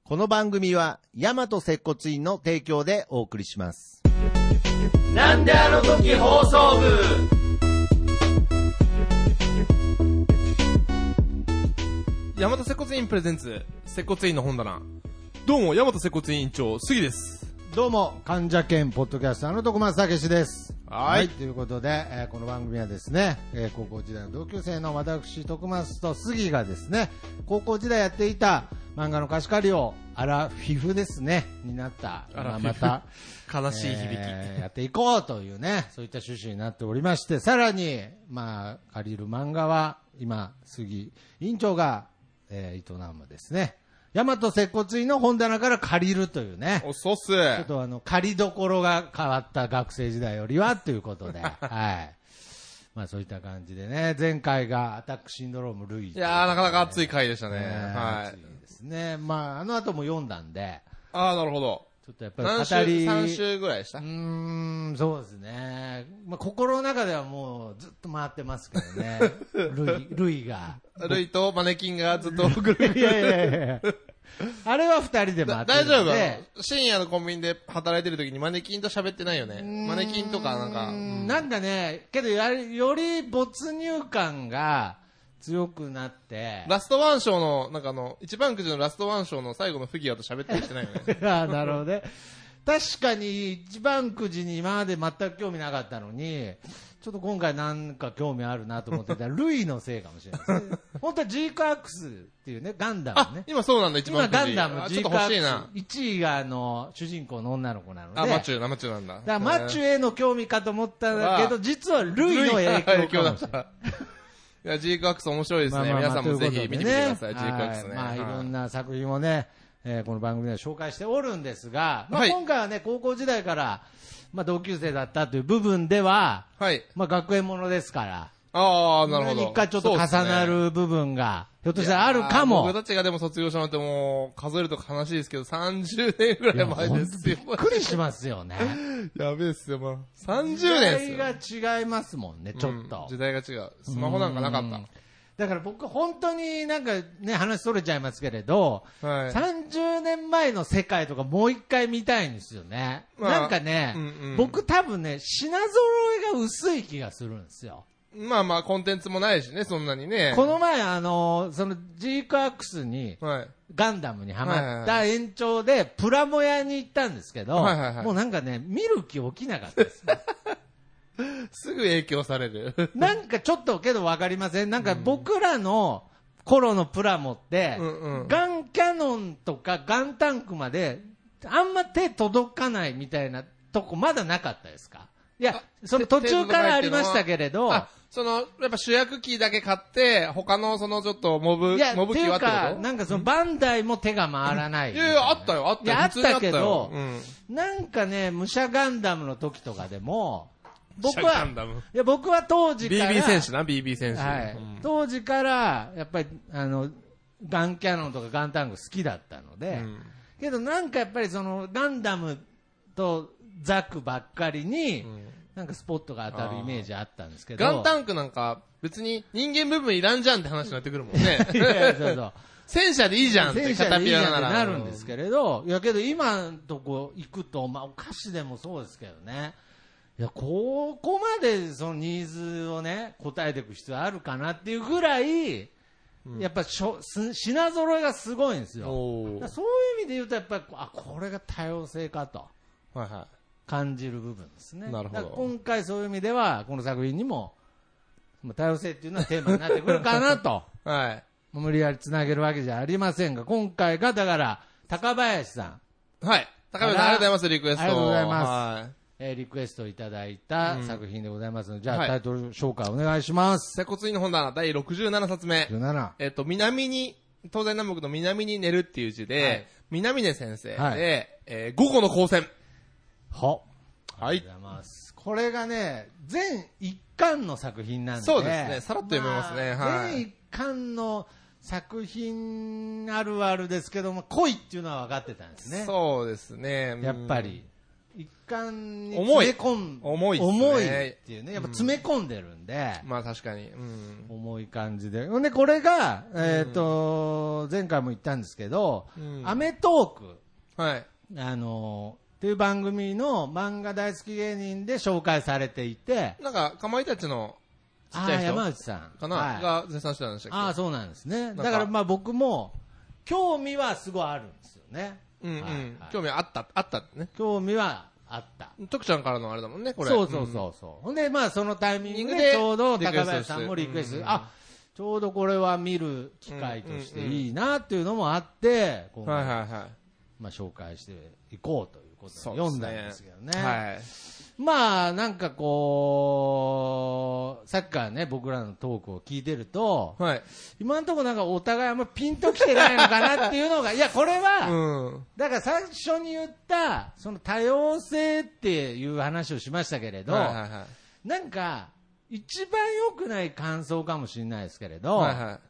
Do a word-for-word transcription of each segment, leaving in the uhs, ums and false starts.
この番組は大和接骨院の提供でお送りします。 なんであの時放送部。 大和接骨院プレゼンツ接骨院の本棚。どうも大和接骨院院長杉です。 どうも患者兼ポッドキャスターの徳松武史です。 はい、はい、 ということで、えー、この番組はですね、えー、高校時代の同級生の私徳松と杉がですね、高校時代やっていた漫画の貸し借りをアラフィフですねになったままた悲しい響き、 えー、やっていこうというね、そういった趣旨になっておりまして、さらにまあ借りる漫画は今杉院長が、えー、営むですね、大和接骨院の本棚から借りるというね。 お、そうっす。ちょっとあの、借りどころが変わった学生時代よりはということで、はい。まあそういった感じでね、前回がアタックシンドローム類。いやー、なかなか熱い回でしたね。ね、はい。 熱いですね。まああの後も読んだんで。 あー、なるほど。 ちょっとやっぱり語り。 何週、さん週ぐらいでした？ うーん、そうですね。まあ心の中ではもうずっと回ってますけどね。類、類が。 類とマネキンがずっとぐるぐる。 いやいやいや。あれは二人で回ってるんで。 大丈夫？深夜のコンビニで働いてる時にマネキンと喋ってないよね。マネキンとかなんか。うん、 なんかね、けどやより没入感が強くなって。 ラストワンショーの、なんかあの、一番くじのラストワンショーの最後のフィギュアと喋ったりしてないよね。 ああ、なるほどね。確かに一番くじに今まで全く興味なかったのに、ちょっと今回なんか興味あるなと思ってたら、ルイのせいかもしれないですね。本当はジークアックスっていうね、ガンダムね。 あ、今そうなんだ、一番くじ。 今ガンダム、ジークアックス。 ちょっと欲しいな。 いちいがあの、主人公の女の子なので。 あ、マチューな、マチューなんだ。 だからマチュへの興味かと思ったんだけど、実はルイの影響かもしれない。 いや、ジークアックス面白いですね。まあまあまあ、皆さんもぜひ見てみてください、ジークアックスね。 まあ、いろんな作品をね、えー、この番組では紹介しておるんですが、まあ、今回はね、高校時代から、まあ、同級生だったという部分では、はい、まあ、学園ものですから、 ああ、なるほど。 何かちょっと重なる部分が、ひょっとしたらあるかも。 僕たちがでも卒業したのってもう、数えると悲しいですけど、さんじゅうねんぐらい前ですよ。 びっくりしますよね。 やべえっすよ、まあ。さんじゅうねんっすよ。 時代が違いますもんね、ちょっと。 うん、時代が違う。スマホなんかなかった。 だから僕本当になんかね、話それちゃいますけれど、はい、さんじゅうねんまえの世界とかもう一回見たいんですよね。まあ、なんかね、うんうん、僕多分ね、品揃えが薄い気がするんですよ。 まあまあコンテンツもないしね、そんなにね。 この前あの、そのジークアックスに、はい、ガンダムにハマった延長でプラモ屋に行ったんですけど、はいはいはい、もうなんかね、見る気起きなかったですね。 すぐ影響される。 なんかちょっとけど分かりません。なんか僕らの頃のプラモって、うんうん、ガンキャノンとかガンタンクまであんま手届かないみたいなとこまだなかったですか？いや、その途中からありましたけれど、 その、やっぱ主役機だけ買って、他のそのちょっとモブ、モブ機はってこと？ いや、なんかそのバンダイも手が回らない。 いやいや、あったよ、あったよ。 いや、あったけど、うん、なんかね、武者ガンダムの時とかでも、僕は、いや、僕は当時から、 ビービー 選手な、ビービー 選手。 はい。うん、当時から、やっぱり、あの、ガンキャノンとかガンタンク好きだったので、うん、けどなんかやっぱりその、ガンダムとザクばっかりに、うん、なんかスポットが当たるイメージあったんですけど。 ガンタンクなんか、別に人間部分いらんじゃんって話になってくるもんね。 いやそうそう。 戦車でいいじゃんって、 カタピラなら。なるんですけれど、いやけど今のとこ行くと、まあお菓子でもそうですけどね、いや、ここまでそのニーズをね、答えていく必要あるかなっていうぐらい、うん、やっぱしょ品揃えがすごいんですよ。そういう意味で言うと、やっぱり、あ、これが多様性かと、はいはい、感じる部分ですね。なるほど。今回そういう意味では、この作品にも、多様性っていうのはテーマになってくるかなと。はい。無理やりつなげるわけじゃありませんが、今回がだから、高林さん。はい。高林さん、ありがとうございます、リクエスト。 ありがとうございます。はいえー、リクエストいただいた作品でございますので、うん、じゃあ、はい、タイトル紹介お願いします。 接骨院の本棚だいろくじゅうななさつめ。じゅうなな。えっと、南に、東西南北の南に寝るっていう字で、はい、南根先生で、はい、えー、午後の光線。 は。 はい。ありがとうございます。これがね、全一巻の作品なんで。 そうですね。さらっと読めますね。 まあ、はい。全一巻の作品あるあるですけども、濃いっていうのは分かってたんですね。 そうですね。 やっぱり。 一貫に詰め込ん、 重い。重いっすね。 重いっていうね。やっぱ詰め込んでるんで。 うん、まあ確かに。うん、 重い感じで。ほんで、これが、えっ、ー、と、うん、前回も言ったんですけど、うん、アメトーク。 はい。 あのー、っていう番組の漫画大好き芸人で紹介されていて。 なんか、かまいたちのちっちゃい人。 山内さん。 かな、はい、が絶賛してたんでしたっけ。 ああ、そうなんですね。だからまあ僕も、興味はすごいあるんですよね。 うんうん。はいはい、興味あった、あったってね。 興味はあった。 徳ちゃんからのあれだもんね、これ。 そうそうそうそう。うん、ほんで、まあそのタイミングでちょうど高林さんもリクエスト、うんうん、あ、ちょうどこれは見る機会としていいなっていうのもあって、今回、はいはいはい、まあ紹介していこうということで読んだんですけどね。はい。まあ、なんかこう、さっきからね、僕らのトークを聞いてると、はい、今のところなんかお互いあんまピンときてないのかなっていうのが、いや、これは、うん、だから最初に言った、その多様性っていう話をしましたけれど、はいはいはい、なんか、一番良くない感想かもしれないですけれど、はいはい、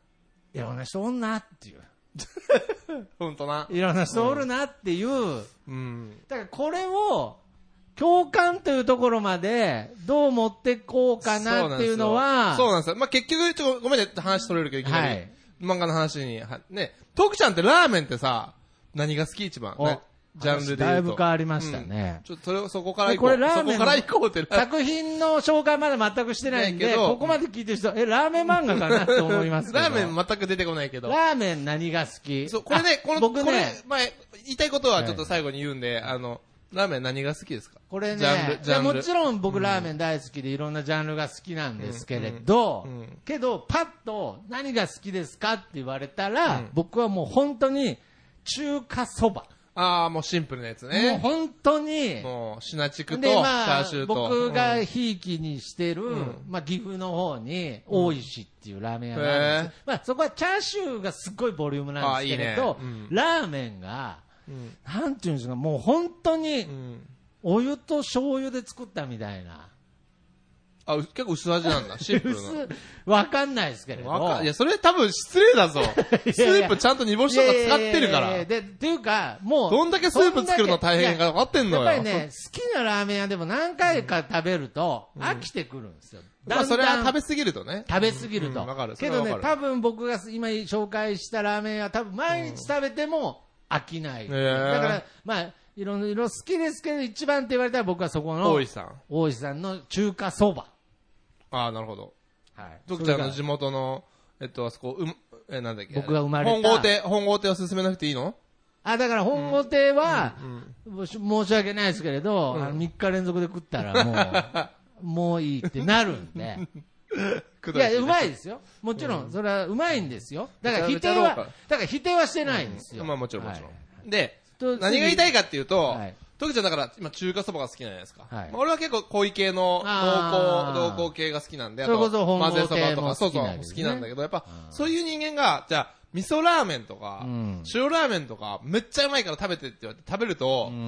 いろんな人おんなっていう。 本当な。 いろんな人おるなっていう。うん、だからこれを、共感というところまでどう持ってこうかなっていうのは。 そうなんですよ。まあ、結局、ちょっとごめんね、話取れるけど、いきなり、はい、漫画の話に、ね、徳ちゃんってラーメンってさ、何が好き一番、ね、ジャンルで言うと。 だいぶ変わりましたね。 うん、ちょっとそれをそこから行こう。これラーメンそこから行こうって。 作品の紹介まだ全くしてないんで、ここまで聞いてる人、え、ラーメン漫画かなって思いますけど。 ラーメン全く出てこないけど。 ラーメン何が好き？ そう、これね、この、僕ね、これ、前、言いたいことはちょっと最後に言うんで、はい、あの、ラーメン何が好きですか？ これね、ジャンルジャンルもちろん僕ラーメン大好きでいろんなジャンルが好きなんですけれど、うんうんうん、けどパッと何が好きですかって言われたら、うん、僕はもう本当に中華そば。 ああ、もうシンプルなやつね。 もう本当に。 もう、シナチクと、チャーシューと。 僕がひいきにしてる、うん、まあ岐阜の方に、大石っていうラーメン屋があるんです、まあそこはチャーシューがすごいボリュームなんですけれど、いいねうん、ラーメンが、うん、なんていうんですか、もう本当に、お湯と醤油で作ったみたいな。 あ、結構薄味なんだ。シンプルな。 わかんないですけれど。 わかいや、それ多分失礼だぞ。スープちゃんと煮干しとか使ってるから。いやいやいやで、っていうか、もう。 どんだけスープ作るの大変か分かってんのよ。 やっぱりね、好きなラーメン屋でも何回か食べると、飽きてくるんですよ。 うん、まあ、それは食べ過ぎるとね。 食べ過ぎると。 わ、うん、かる。 けどね、多分僕が今紹介したラーメン屋、多分毎日食べても飽きない。うん、だから、まあ、いろいろ好きですけど、一番って言われたら僕はそこの、 大石さん。 大石さんの中華そば。 ああ、なるほど。はい。徳ちゃんの地元の、えっと、あそこ、うん、え、なんだっけ。 僕が生まれた。 本郷亭、本郷亭を進めなくていいの？ あ、だから本郷亭は、うんうん、申し訳ないですけれど、うん、あのみっか連続で食ったらもう、もういいってなるんで。いや、うまいですよ。もちろん、それはうまいんですよ。だから否定は、だから否定はしてないんですよ。 うん、まあもちろんもちろん。はい、で、何が言いたいかっていうと、はい、徳ちゃんだから今中華そばが好きじゃないですか。はい、まあ、俺は結構濃い系の濃厚、濃厚系が好きなんで、あと混ぜそばとか、そうそう、好きなんだけど、やっぱそういう人間が、じゃあ、味噌ラーメンとか、うん、塩ラーメンとか、めっちゃうまいから食べてって言われて食べると、うん、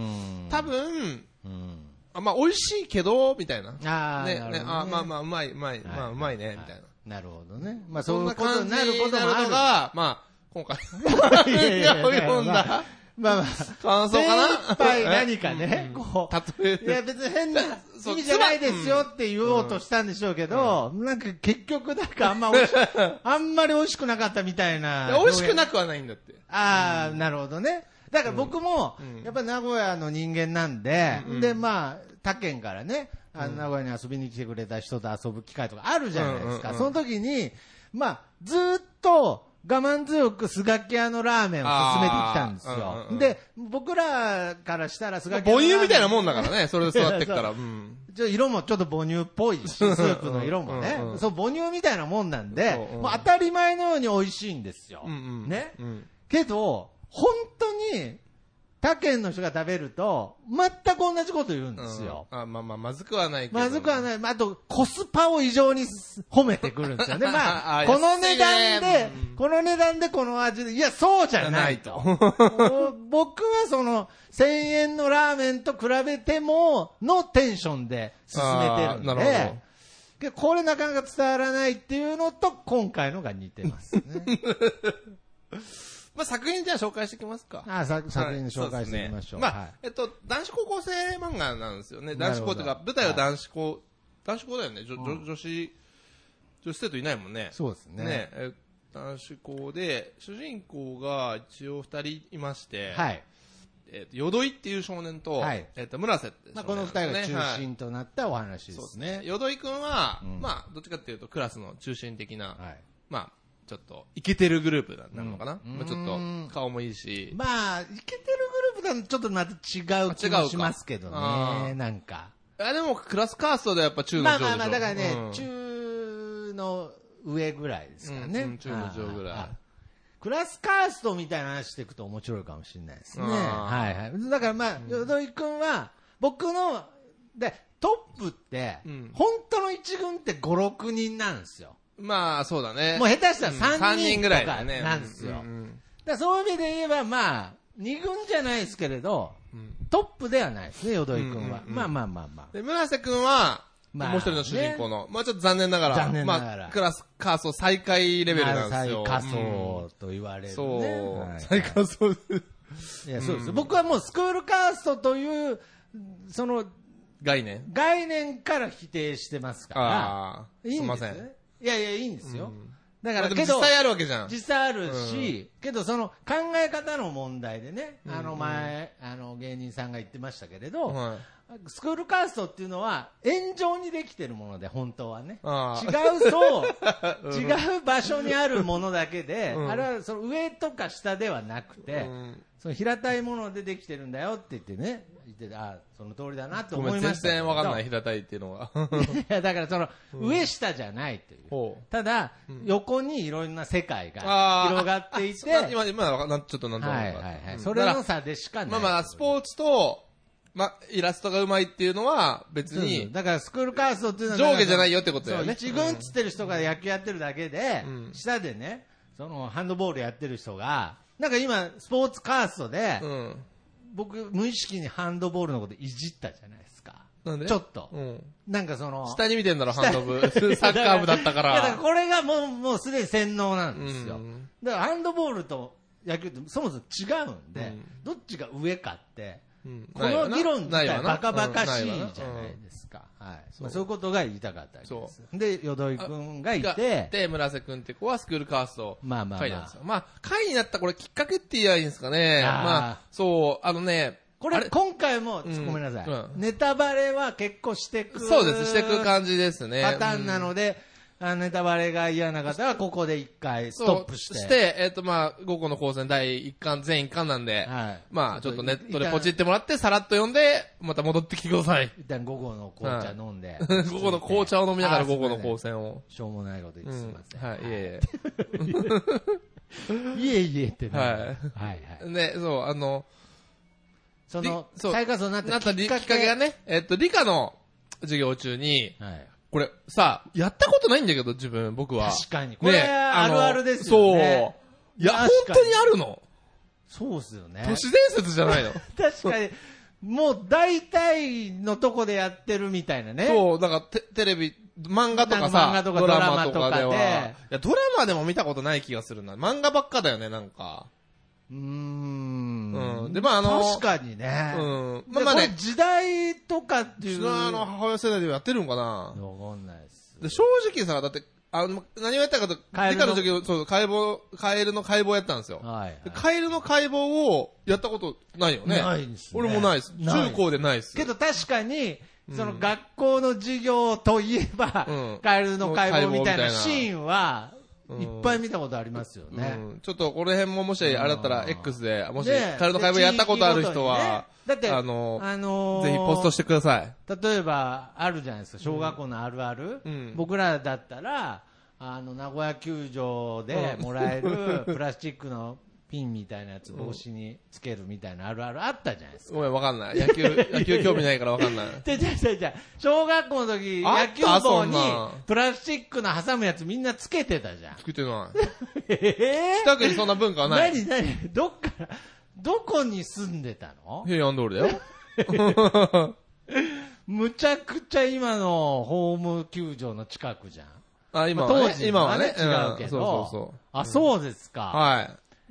多分、うん、あ、まあ美味しいけど、みたいな。 あね、ね、あ、まあまあうまい、うまい、まあうまいね、みたいな。なるほどね。まあそういうことになることもある。 が、まあ、今回、を読んだ。 まあまあ、 感想かな精一杯何かね、こう。例えいや別に変な意味じゃないですよって言おうとしたんでしょうけど、なんか結局なんかあんま美味し、あんまり美味しくなかったみたいな。 美味しくなくはないんだって。 ああ、なるほどね。だから僕も、やっぱ名古屋の人間なんで、で、まあ、他県からね、あの名古屋に遊びに来てくれた人と遊ぶ機会とかあるじゃないですか。その時に、まあ、ずっと、我慢強くスガキ屋のラーメンを勧めてきたんですよ。うんうん、で、僕らからしたらスガキ屋のラーメン。 母乳みたいなもんだからね、それで育ってっから。うん、 ちょ色もちょっと母乳っぽいし、スープの色もね。うんうん、そう、母乳みたいなもんなんで、うんうん、もう当たり前のように美味しいんですよ。うんうん、ね、うん。けど、本当に、他県の人が食べると、全く同じこと言うんですよ。 うん、あまあまあ、まずくはないけど。 まずくはない。あと、コスパを異常に褒めてくるんですよね。まあ、この値段で、この値段でこの味で、いや、そうじゃないと。僕はその、せんえんのラーメンと比べても、のテンションで進めてるんで、なるほど。これなかなか伝わらないっていうのと、今回のが似てますね。 まあ、作品じゃあ紹介していきますか。 ああ、作品紹介していきましょう。 まあ、えっと、男子高校生漫画なんですよね。男子高というか、舞台は男子高、男子高だよね。女女子、女子生徒いないもんね。 そうですね。 ね、え男子校で、主人公が一応二人いまして、 はい。 えっと、よどいっていう少年と、はい、えっと、村瀬って少年、ね。 まあ、この二人が中心となったお話ですね。 よどいくんは、うん、まあ、どっちかっていうと、クラスの中心的な、はい、まあ、ちょっと、イケてるグループなのかな、うん、まあ、ちょっと、顔もいいし。 まあ、イケてるグループだとちょっとまた違う気もしますけどね、なんか。 あ、でも、クラスカーストでやっぱ中の上でしょ。 まあまあまあ、だからね、うん、中の上ぐらいですかね。うん、 中の上ぐらい。 クラスカーストみたいな話していくと面白いかもしれないですね。はいはい。だからまあ、よどいくんは、僕の、で、トップって、うん、本当の一軍ってご、ろくにんなんですよ。 まあ、そうだね。 もう下手したらさんにんぐらいなんですよ。だそういう意味で言えば、まあ、に軍じゃないですけれど、うん、トップではないですね、よどいくんは。まあまあまあまあ。 で、村瀬くんは、まあ、もう一人の主人公の、まあちょっと残念ながら、 残念ながらまあ、クラスカースト最下位レベルなんですよ。 最下層と言われる、ね。 そう。 はい、 最下層。いや、そうです、うん。僕はもうスクールカーストという、その、 概念概念から否定してますから。 ああ。 いいんですすいません。 いやいや、いいんですよ。うんだから、けど、実際あるわけじゃん。 実際あるし、うん、けどその考え方の問題でね、うん、あの前、あの芸人さんが言ってましたけれど、はい、スクールカーストっていうのは炎上にできてるもので、本当はね。違うそう、うん、違う場所にあるものだけで、うん、あれはその上とか下ではなくて、うん、その平たいものでできてるんだよって言ってね、言ってあその通りだなと思いましたけど。 全然わかんない、平たいっていうのは。 いや、だからその、うん、上下じゃないという。ただ、うん、横にいろんな世界が広がっていて。 今、今、ちょっとなんとなく。 はいはいはい。それの差でしかない。 まあまあ、スポーツと、まあ、イラストがうまいっていうのは別に。 だからスクールカーストっていうのは。 上下じゃないよってことだよね。 一軍っつってる人が野球やってるだけで、うん、下でね、そのハンドボールやってる人が、なんか今、スポーツカーストで、うん僕、無意識にハンドボールのこといじったじゃないですか。 なんでちょっと。うん、なんかその。 下に見てんだろ、ハンド部。サッカー部だったから。 いや、だからこれがもう、もうすでに洗脳なんですよ。うん、だからハンドボールと野球ってそもそも違うんで、うん、どっちが上かって、うん、この議論自体バカバカしいじゃないですか。はい。そう、まあ、そういうことが言いたかったわけです。で、よどいくんがいて、 で、村瀬くんって子はスクールカースト。 まあまあまあ。 まあ、まあ、会になったこれきっかけって言えばいいんですかね。まあ、そう、あのね、 これ、今回も、ごめんなさい、うん。ネタバレは結構していく。 そうです、していく感じですね。 パターンなので、うん、ネタバレが嫌な方は、ここで一回ストップして。 して、えっ、ー、と、まあ、午後の高専だいいっ巻、全いっ巻なんで、はい、まあ、ちょっとネットでポチってもらって、さらっと読んで、また戻ってきてください。 一旦午後の紅茶飲んで。 午後の紅茶を飲みながら午後の高専を。 しょうもないこと言ってすみません。 うん、はい、いえいえ。いえいえってね。 はい。はいはい。で、そう、あの、 その、最下層になったきっかけがね、えっと、理科の授業中に、はい、これ、さ、やったことないんだけど、自分、僕は。 確かに。これ、ね、あるあるですよね。 そう。いや、本当にあるの。 そうっすよね。 都市伝説じゃないの。 確かに。もう、大体のとこでやってるみたいなね。 そう、だからテ、テレビ、漫画とかさ、 漫画とかドラマとかでは。いや、ドラマでも見たことない気がするな。漫画ばっかだよね、なんか。 うーん。 うん。で、まあ、あの。 確かにね。 うん。 まあまあね。時代とかっていう。 あの、母親世代でやってるんかな。 わかんないです。 で、正直さ、だって、あの、何をやったかと、理科の授業、そう、解剖、カエルの解剖やったんですよ。はい、はい。カエルの解剖をやったことないよね。 ないですね。 俺もないです。中高でないです。 けど確かに、その学校の授業といえば、うん、カエルの解剖みたいなシーンは、いっぱい見たことありますよね。 うん、ちょっとこの辺ももしあれだったら X で、もしカエルの解剖やったことある人は、 だって、 あの、 あのー、 ぜひポストしてください。 例えば、あるじゃないですか、小学校のあるある。うん、僕らだったら、あの、名古屋球場でもらえるプラスチックのピンみたいなやつ帽子につけるみたいなあるあるあったじゃないですか。 ごめん、わかんない。野球、野球興味ないからわかんない。 じゃじゃじゃじゃ小学校の時、野球帽にプラスチックの挟むやつみんなつけてたじゃん。 つけてない。えぇ、ー、近くにそんな文化はない。 何何どっから、どこに住んでたの？ 平安通りだよ。 むちゃくちゃ今のホーム球場の近くじゃん。 あ、今はね、 まあ、当時はね、 今はね、 違うけど、うん。そうそうそう。あ、そうですか。 はい。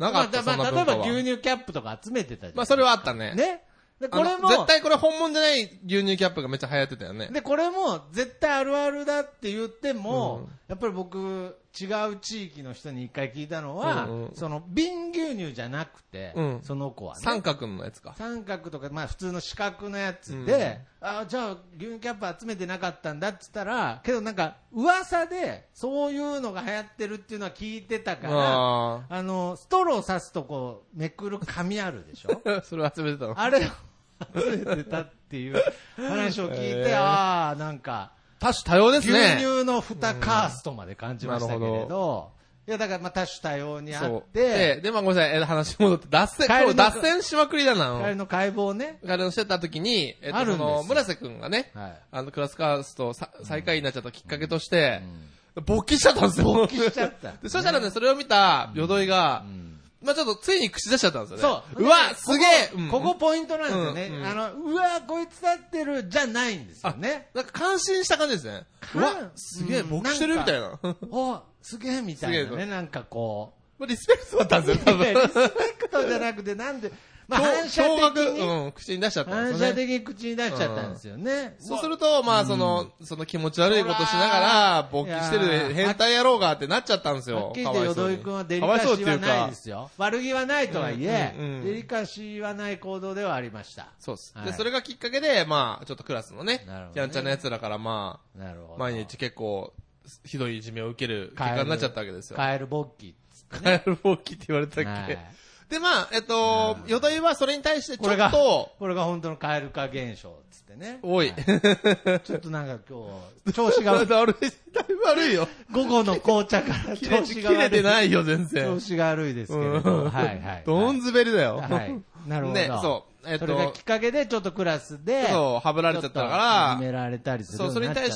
なかった、 まあ、 そんなまあ、例えば牛乳キャップとか集めてたじゃん。 まあ、それはあったね。 ね。で、これも。 絶対これ本物じゃない牛乳キャップがめっちゃ流行ってたよね。 で、これも絶対あるあるだって言っても、うん、やっぱり僕、違う地域の人に一回聞いたのは、うんうん、その瓶牛乳じゃなくて、うん、その子はね。 三角のやつか。 三角とか、まあ普通の四角のやつで、うん、あ、じゃあ牛乳キャップ集めてなかったんだって言ったら、けどなんか噂でそういうのが流行ってるっていうのは聞いてたから、あ, あの、ストロー刺すとこうめくる紙あるでしょそれ集めてたのあれ集めてたっていう話を聞いて、えー、ああ、なんか、 多種多様ですね。 牛乳の蓋カーストまで感じましたけれど、いや、だからまあ多種多様にあって、 で、で、まあごめんなさい、話戻って、脱線、今日脱線しまくりだな。 カエルの解剖ね。 カエルのしてた時に、えっと、あの、村瀬くんがね、はい、あの、クラスカースト最下位になっちゃったきっかけとして、うん、勃起しちゃったんですよ。 勃起しちゃった。 で、そしたらね、それを見た、よどいが、うんうん、まあちょっとついに口出しちゃったんですよね。そう。うわ、すげえ、 うん、ここポイントなんですよね。うんうん、あの、うわ、こいつだってる、じゃないんですよね。 なんか感心した感じですね。うわ、すげえ、勃起してるみたいな。 お、すげえみたいなね、なんかこう。リスペクトだったんですよ、多分。 リスペクトじゃなくて、なんで、まあ反射的に、 うん、口に出しちゃったんですよね。 反射的に口に出しちゃったんですよね。うん、 そうすると、まあその、うん、その気持ち悪いことしながら、勃起してる変態野郎がってなっちゃったんですよ。 はっきり言って、よどいくんはデリカシーはないですよ。悪気はないとはいえ、うんうんうん、デリカシーはない行動ではありました。 そうです。はい、で、それがきっかけで、まあちょっとクラスのね、ねやんちゃな奴らからまあ、なるほど毎日結構、ひどいいじめを受ける結果になっちゃったわけですよ。 カエル勃起。 カエル勃起って言われたっけ、はい、で、まあ、えっと、よどいはそれに対してちょっと、 これが、これが本当のカエル化現象つってね。 おい。 はい、ちょっとなんか今日、調子が悪い。 だいぶ悪いよ。 午後の紅茶から調子が悪い。 切れてないよ、全然。 調子が悪いですけれど。はいはい。 どん滑りだよ。 はい。なるほど。 ね、そう。 えっと、それがきっかけでちょっとクラスで、 そう、はぶられちゃったから、 決められたりするそう、それに対して、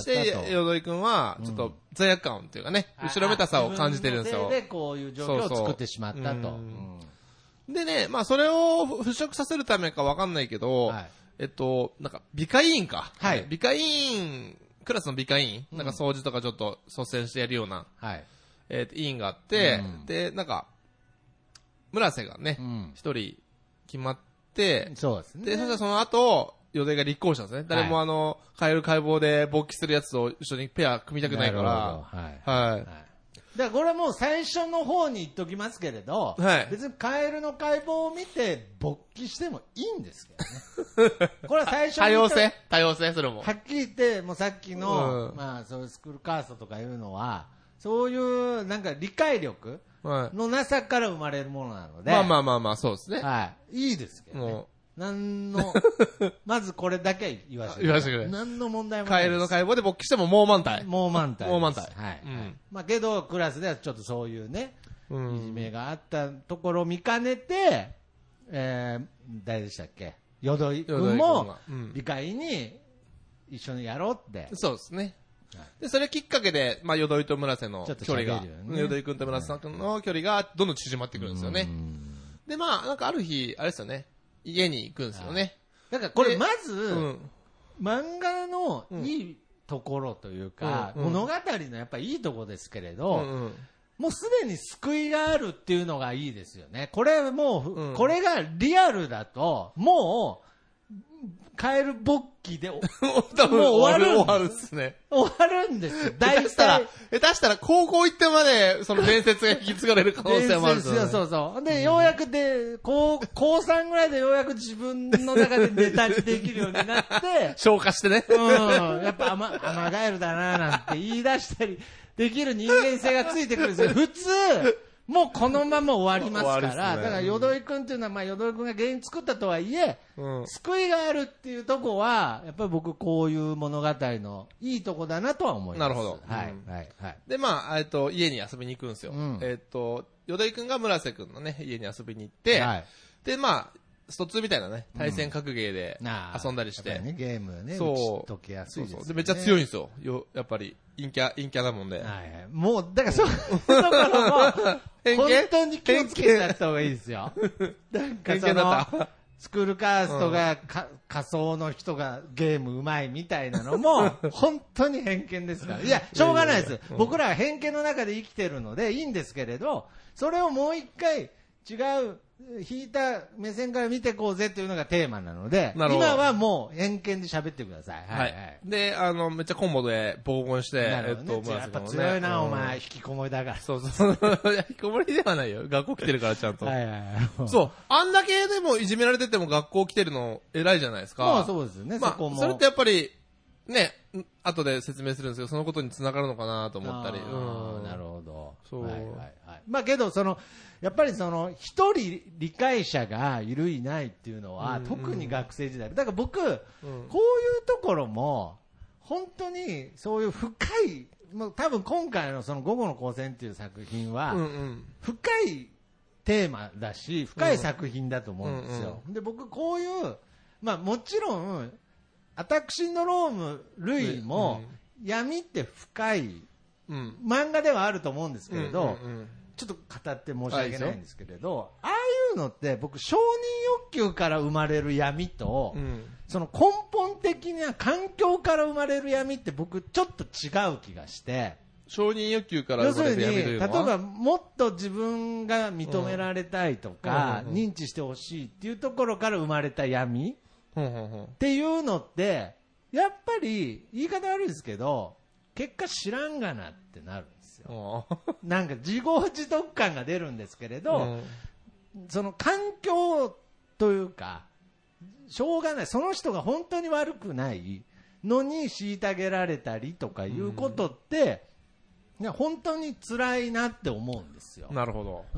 よどいくんは、ちょっと罪悪感っていうかね、後ろめたさを感じてるんですよ。 で、こういう状況を作ってしまったと。 でね、まあそれを払拭させるためかわかんないけど、はい、えっと、なんか、美化委員か。はい。美化委員、クラスの美化委員、うん、なんか掃除とかちょっと率先してやるような、はい。えっと、委員があって、うん、で、なんか、村瀬がね、一、うん、人決まって、 そうですね。 で、そしたらその後、よどいが立候補したんですね。誰もあの、カエル解剖で勃起するやつと一緒にペア組みたくないから。はい。はい。はいだからこれはもう最初の方に言っときますけれど、はい、別にカエルの解剖を見て勃起してもいいんですけどね。これは最初に。 多様性多様性それも。 はっきり言って、もうさっきの、うん、まあそういうスクールカーストとかいうのは、そういうなんか理解力のなさから生まれるものなので。 まあまあまあまあ、そうですね。 はい。いいですけどね。もうなんの、まずこれだけ言わせてくれ。言わせてくれ。 何の問題もない。 カエルの解剖で勃起してももう満体。 もう満体。 もう満体。 はい。うん、まあけど、クラスではちょっとそういうね、うん、いじめがあったところを見かねて、えー、誰でしたっけよどい君も、理解に一緒にやろうって。 そうですね。で、それきっかけで、まあ、よどいと村瀬の距離が、ね、よどい君と村瀬さんの距離がどんどん縮まってくるんですよね。で、まあ、なんかある日、あれですよね。家に行くんですよね。 だからこれまず、うん、漫画のいいところというか、うん、物語のやっぱりいいところですけれど、うんうん、もうすでに救いがあるっていうのがいいですよね。これもう、うん、これがリアルだと、もう、カエル勃起で、もう終わる。 終わるっすね。 終わるんですよ。大体。 下手したら高校行ってまで、その伝説が引き継がれる可能性もあるんですよ、ね。 そうそう。で、ようやくで、高、高さんぐらいでようやく自分の中でネタにできるようになって、 消化してね。 うん。やっぱアマ、アマガエルだななんて言い出したり、できる人間性がついてくるんですよ。普通、もうこのまま終わりますから、ね、だからよどいくんっていうのは、まあよどいくんが原因作ったとはいえ、うん、救いがあるっていうとこは、やっぱり僕こういう物語のいいとこだなとは思います。 なるほど。 はい、うん、はい、はい。 で、まあ、えっと、家に遊びに行くんですよ。うん、えっと、よどいくんが村瀬くんのね、家に遊びに行って、はい、で、まあ、ストツーみたいなね、対戦格ゲーで遊んだりして。 うん、ね、ゲームね、 そう。 解きやすいです、ね。そうそう。 で、めっちゃ強いんですよ。よ、やっぱり、陰キャ、陰キャだもんで。はい、 はい。もう、だからそう、だからもう、本当に気をつけてやった方がいいですよ。なんかその、スクールカーストがか、うん、仮想の人がゲームうまいみたいなのも、本当に偏見ですから。いや、しょうがないです。僕らは偏見の中で生きてるのでいいんですけれど、それをもう一回、 違う、引いた目線から見てこうぜっていうのがテーマなので、 なるほど今はもう偏見で喋ってください。はい、はい。 で、あの、めっちゃコンボで防音して、 なるほどね、 えっと、 やっぱ強いな、うん、お前、引きこもりだから。 そうそう。引きこもりではないよ。学校来てるからちゃんと。 はいはいはい。 そう。あんだけでもいじめられてても学校来てるの偉いじゃないですか。 まあそうですよね、 まあ、 そこも。 それってやっぱり、ね、後で説明するんですけど、そのことに繋がるのかなと思ったり。 うん、なるほど。 そう。 はいはいはい。まあけど、その、やっぱりその、一人理解者がいるいないっていうのは、うんうん、特に学生時代。だから僕、うん、こういうところも、本当にそういう深い、もう多分今回のその午後の高専っていう作品は、うんうん、深いテーマだし、深い作品だと思うんですよ。うんうん、で、僕こういう、まあもちろん、アタクシンドローム類も、闇って深い、うん、漫画ではあると思うんですけれど、うんうんうん、ちょっと語って申し訳ないんですけれど、ああいうのって僕承認欲求から生まれる闇と、うん、その根本的な環境から生まれる闇って僕ちょっと違う気がして、 承認欲求から生まれる闇というのは、 要するに例えばもっと自分が認められたいとか、うんうんうん、認知してほしいっていうところから生まれた闇、うんうんうん、っていうのってやっぱり言い方悪いですけど結果知らんがなってなるんですよ。なんか自業自得感が出るんですけれど、うん、その環境というかしょうがない、その人が本当に悪くないのに虐げられたりとかいうことって、うん、いや本当に辛いなって思うんですよ。 なるほど、 うん、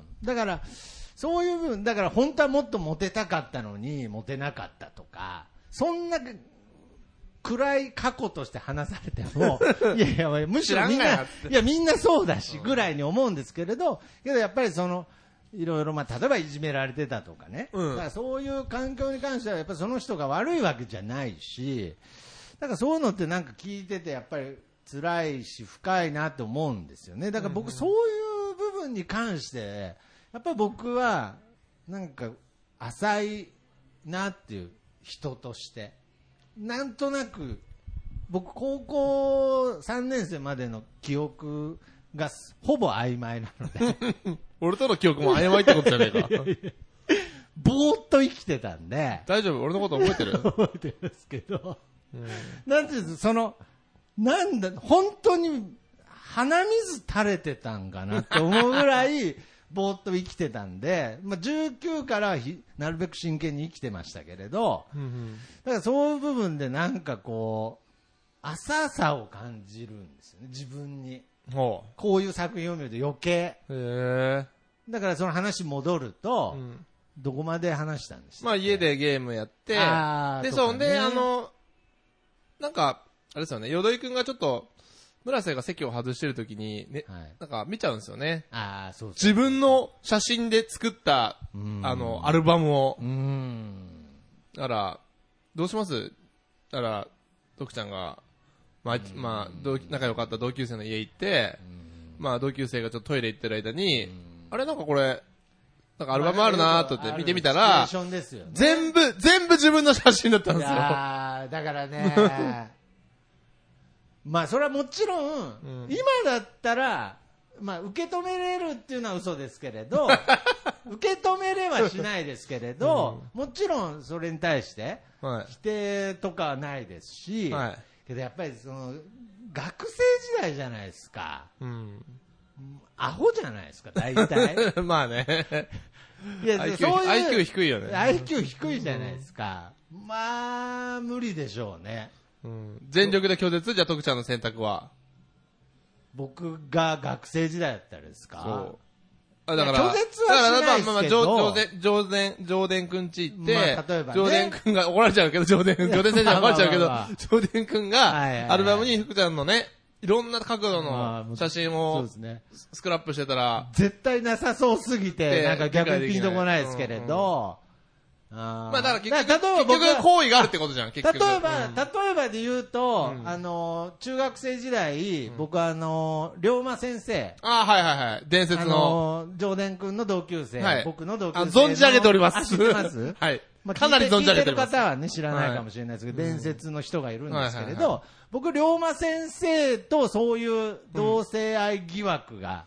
だからそういう部分だから本当はもっとモテたかったのにモテなかったとか、そんな暗い過去として話されてもいやいやむしろみんないやみんなそうだしぐらいに思うんですけれど、けどやっぱりそのいろいろまあ例えばいじめられてたとかね、うん、だからそういう環境に関してはやっぱりその人が悪いわけじゃないし、だからそういうのってなんか聞いててやっぱり辛いし深いなって思うんですよね。だから僕そういう部分に関してやっぱり僕はなんか浅いなっていう人としてなんとなく僕高校さんねん生までの記憶がほぼ曖昧なので俺との記憶も曖昧ってことじゃねえかぼーっと生きてたんで。 大丈夫、俺のこと覚えてる覚えてるんですけど、うん、なんていうんですそのなんだ本当に鼻水垂れてたんかなって思うぐらいぼーっと生きてたんで、まあ、じゅうきゅうからひなるべく真剣に生きてましたけれど、うんうん、だからそういう部分でなんかこう浅さを感じるんですよね自分に。こういう作品を見ると余計。へだからその話戻ると、うん、どこまで話したんですか。 まあ家でゲームやってでそうであのなんかあれですよね、よどいくんがちょっと村瀬が席を外してるときに、ね、はい、なんか見ちゃうんですよね。 あそうそう自分の写真で作ったあのアルバムを。うーんだからどうします？だから徳ちゃんがまあまあ同仲良かった同級生の家行って、まあ同級生がちょっとトイレ行ってる間に、あれなんかこれなんかアルバムあるなーとって見てみたら、全部全部自分の写真だったんですよ。いやだからね。まあそれはもちろん、うん、今だったら、まあ、受け止めれるっていうのは嘘ですけれど受け止めれはしないですけれど、うん、もちろんそれに対して否定とかはないですし、はい、けどやっぱりその学生時代じゃないですか、うん、アホじゃないですか大体まあねいや アイキュー、 そういう アイキュー 低いよねアイキュー 低いじゃないですか、うん、まあ無理でしょうね。 うん、全力で拒絶。じゃあ徳ちゃんの選択は僕が学生時代だったらですか。そうあだから拒絶はしないですけど、まあまあ上田上田上田くんち行って、 まあ、例えばね、 上田くんが怒られちゃうけど上田上田先生怒られちゃうけど、まあまあまあ、上田くんがアルバムに福ちゃんのねいろんな角度の写真をスクラップしてたら、 絶対なさそうすぎてなんか逆にピンとこないですけれど。 あまあだから結局、結局行為があるってことじゃん、結局。 例えば、うん、例えばで言うと、うん、あの、中学生時代、うん、僕はあの、龍馬先生。 あはいはいはい。伝説の。 あの、上田くんの同級生。はい、僕の同級生。 存じ上げております。 あ、知ってますはい。 まあ、 かなり存じ上げております。 聞いてる方はね、知らないかもしれないですけど、はい、伝説の人がいるんですけれど、僕、龍馬先生とそういう同性愛疑惑が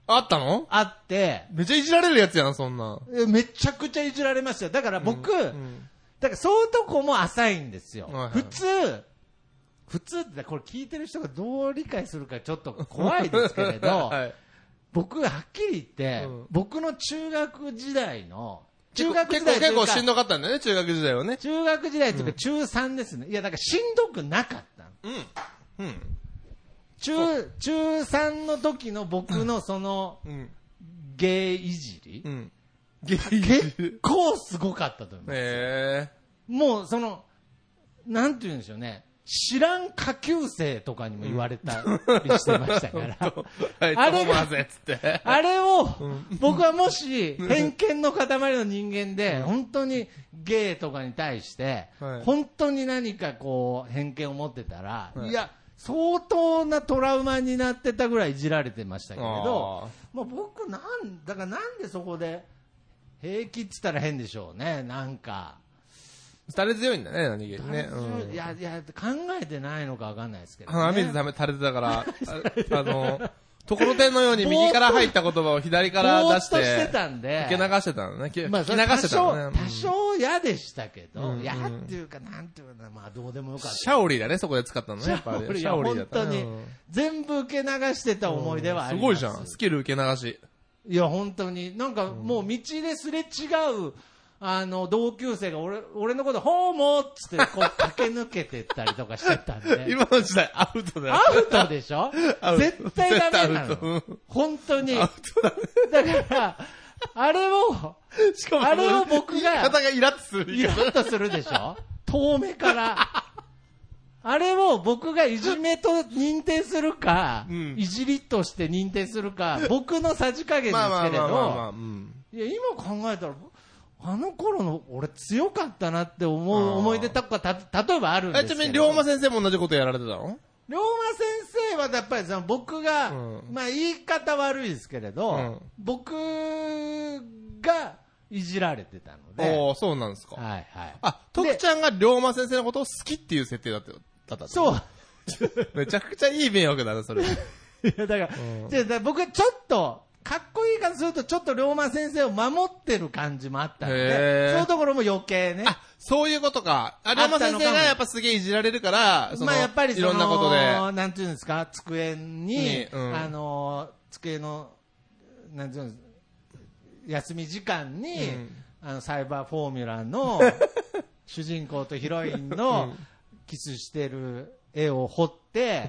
あったの？ あって。 めっちゃいじられるやつやん、そんな。 めちゃくちゃいじられましたよ。だから僕、うんうん、だからそういうとこも浅いんですよ。はいはい、普通、普通ってこれ聞いてる人がどう理解するかちょっと怖いですけれど、はい、僕はっきり言って、うん、僕の中学時代の、中学時代結構、結構しんどかったんだよね、中学時代はね。 中学時代というか中さんですね。いや、だからしんどくなかった。 うん。うん。 中、中さんの時の僕のその、うん、芸いじり、うん、芸いじり結構すごかったと思います。 へー。もうその、なんて言うんでしょうね。知らん下級生とかにも言われたりしてましたから。 はい、あれが、 あれを、僕はもし偏見の塊の人間で、本当にゲイとかに対して、本当に何かこう偏見を持ってたら、いや、相当なトラウマになってたぐらいいじられてましたけれど、まあ、僕なん、だからなんでそこで平気って言ったら変でしょうね、なんか。 垂れ強いんだね、何気にね。 うん、いや、いや、考えてないのかわかんないですけど、 ね。鼻水ため垂れてたから、あ, あの、ところてんのように右から入った言葉を左から出して、 してたんで受け流してたのね。 まあ、 受け流してたのね。 多少嫌でしたけど、嫌、うん、っていうか、なんていうか、まあ、どうでもよかった。 シャオリーだね、そこで使ったのね。やっぱり。 シャオリーだった。本当に、全部受け流してた思い出はあります。 すごいじゃん、スキル受け流し。 いや、本当に、なんかもう道ですれ違う、あの、同級生が俺、俺のこと、ホーモーっつって、こう、駆け抜けてったりとかしてたんで。 今の時代、アウトだよ。 アウトでしょ絶対ダメなの。本当に。 アウトだね。 だから、あれを、 しかもあれを僕が、 言い方がイラッとする。 イラッとするでしょ遠目から。あれを僕がいじめと認定するか、うん、いじりとして認定するか、僕のさじ加減ですけれど、いや、今考えたら、あの頃の俺強かったなって思う思い出とかた例えばあるんですけど。 ちなみに龍馬先生も同じことやられてたの？ 龍馬先生はやっぱりその僕が、うん、まあ言い方悪いですけれど、うん、僕がいじられてたので。 おー、そうなんですか。 はいはい。 あ、徳ちゃんが龍馬先生のことを好きっていう設定だっただったそう。 めちゃくちゃいい迷惑だな、それ。いや、だから、うん、じゃあ僕はちょっと、かっこいいからするとちょっと龍馬先生を守ってる感じもあったので、そういうところも余計ね。 あ、そういうことか。龍馬先生がやっぱすげえいじられるから、 まあやっぱりその、 いろんなことで。 なんていうんですか、机に、うん、あの、机の、なんていうんですか、休み時間に、うん、あの、サイバーフォーミュラの主人公とヒロインのキスしてる絵を彫って、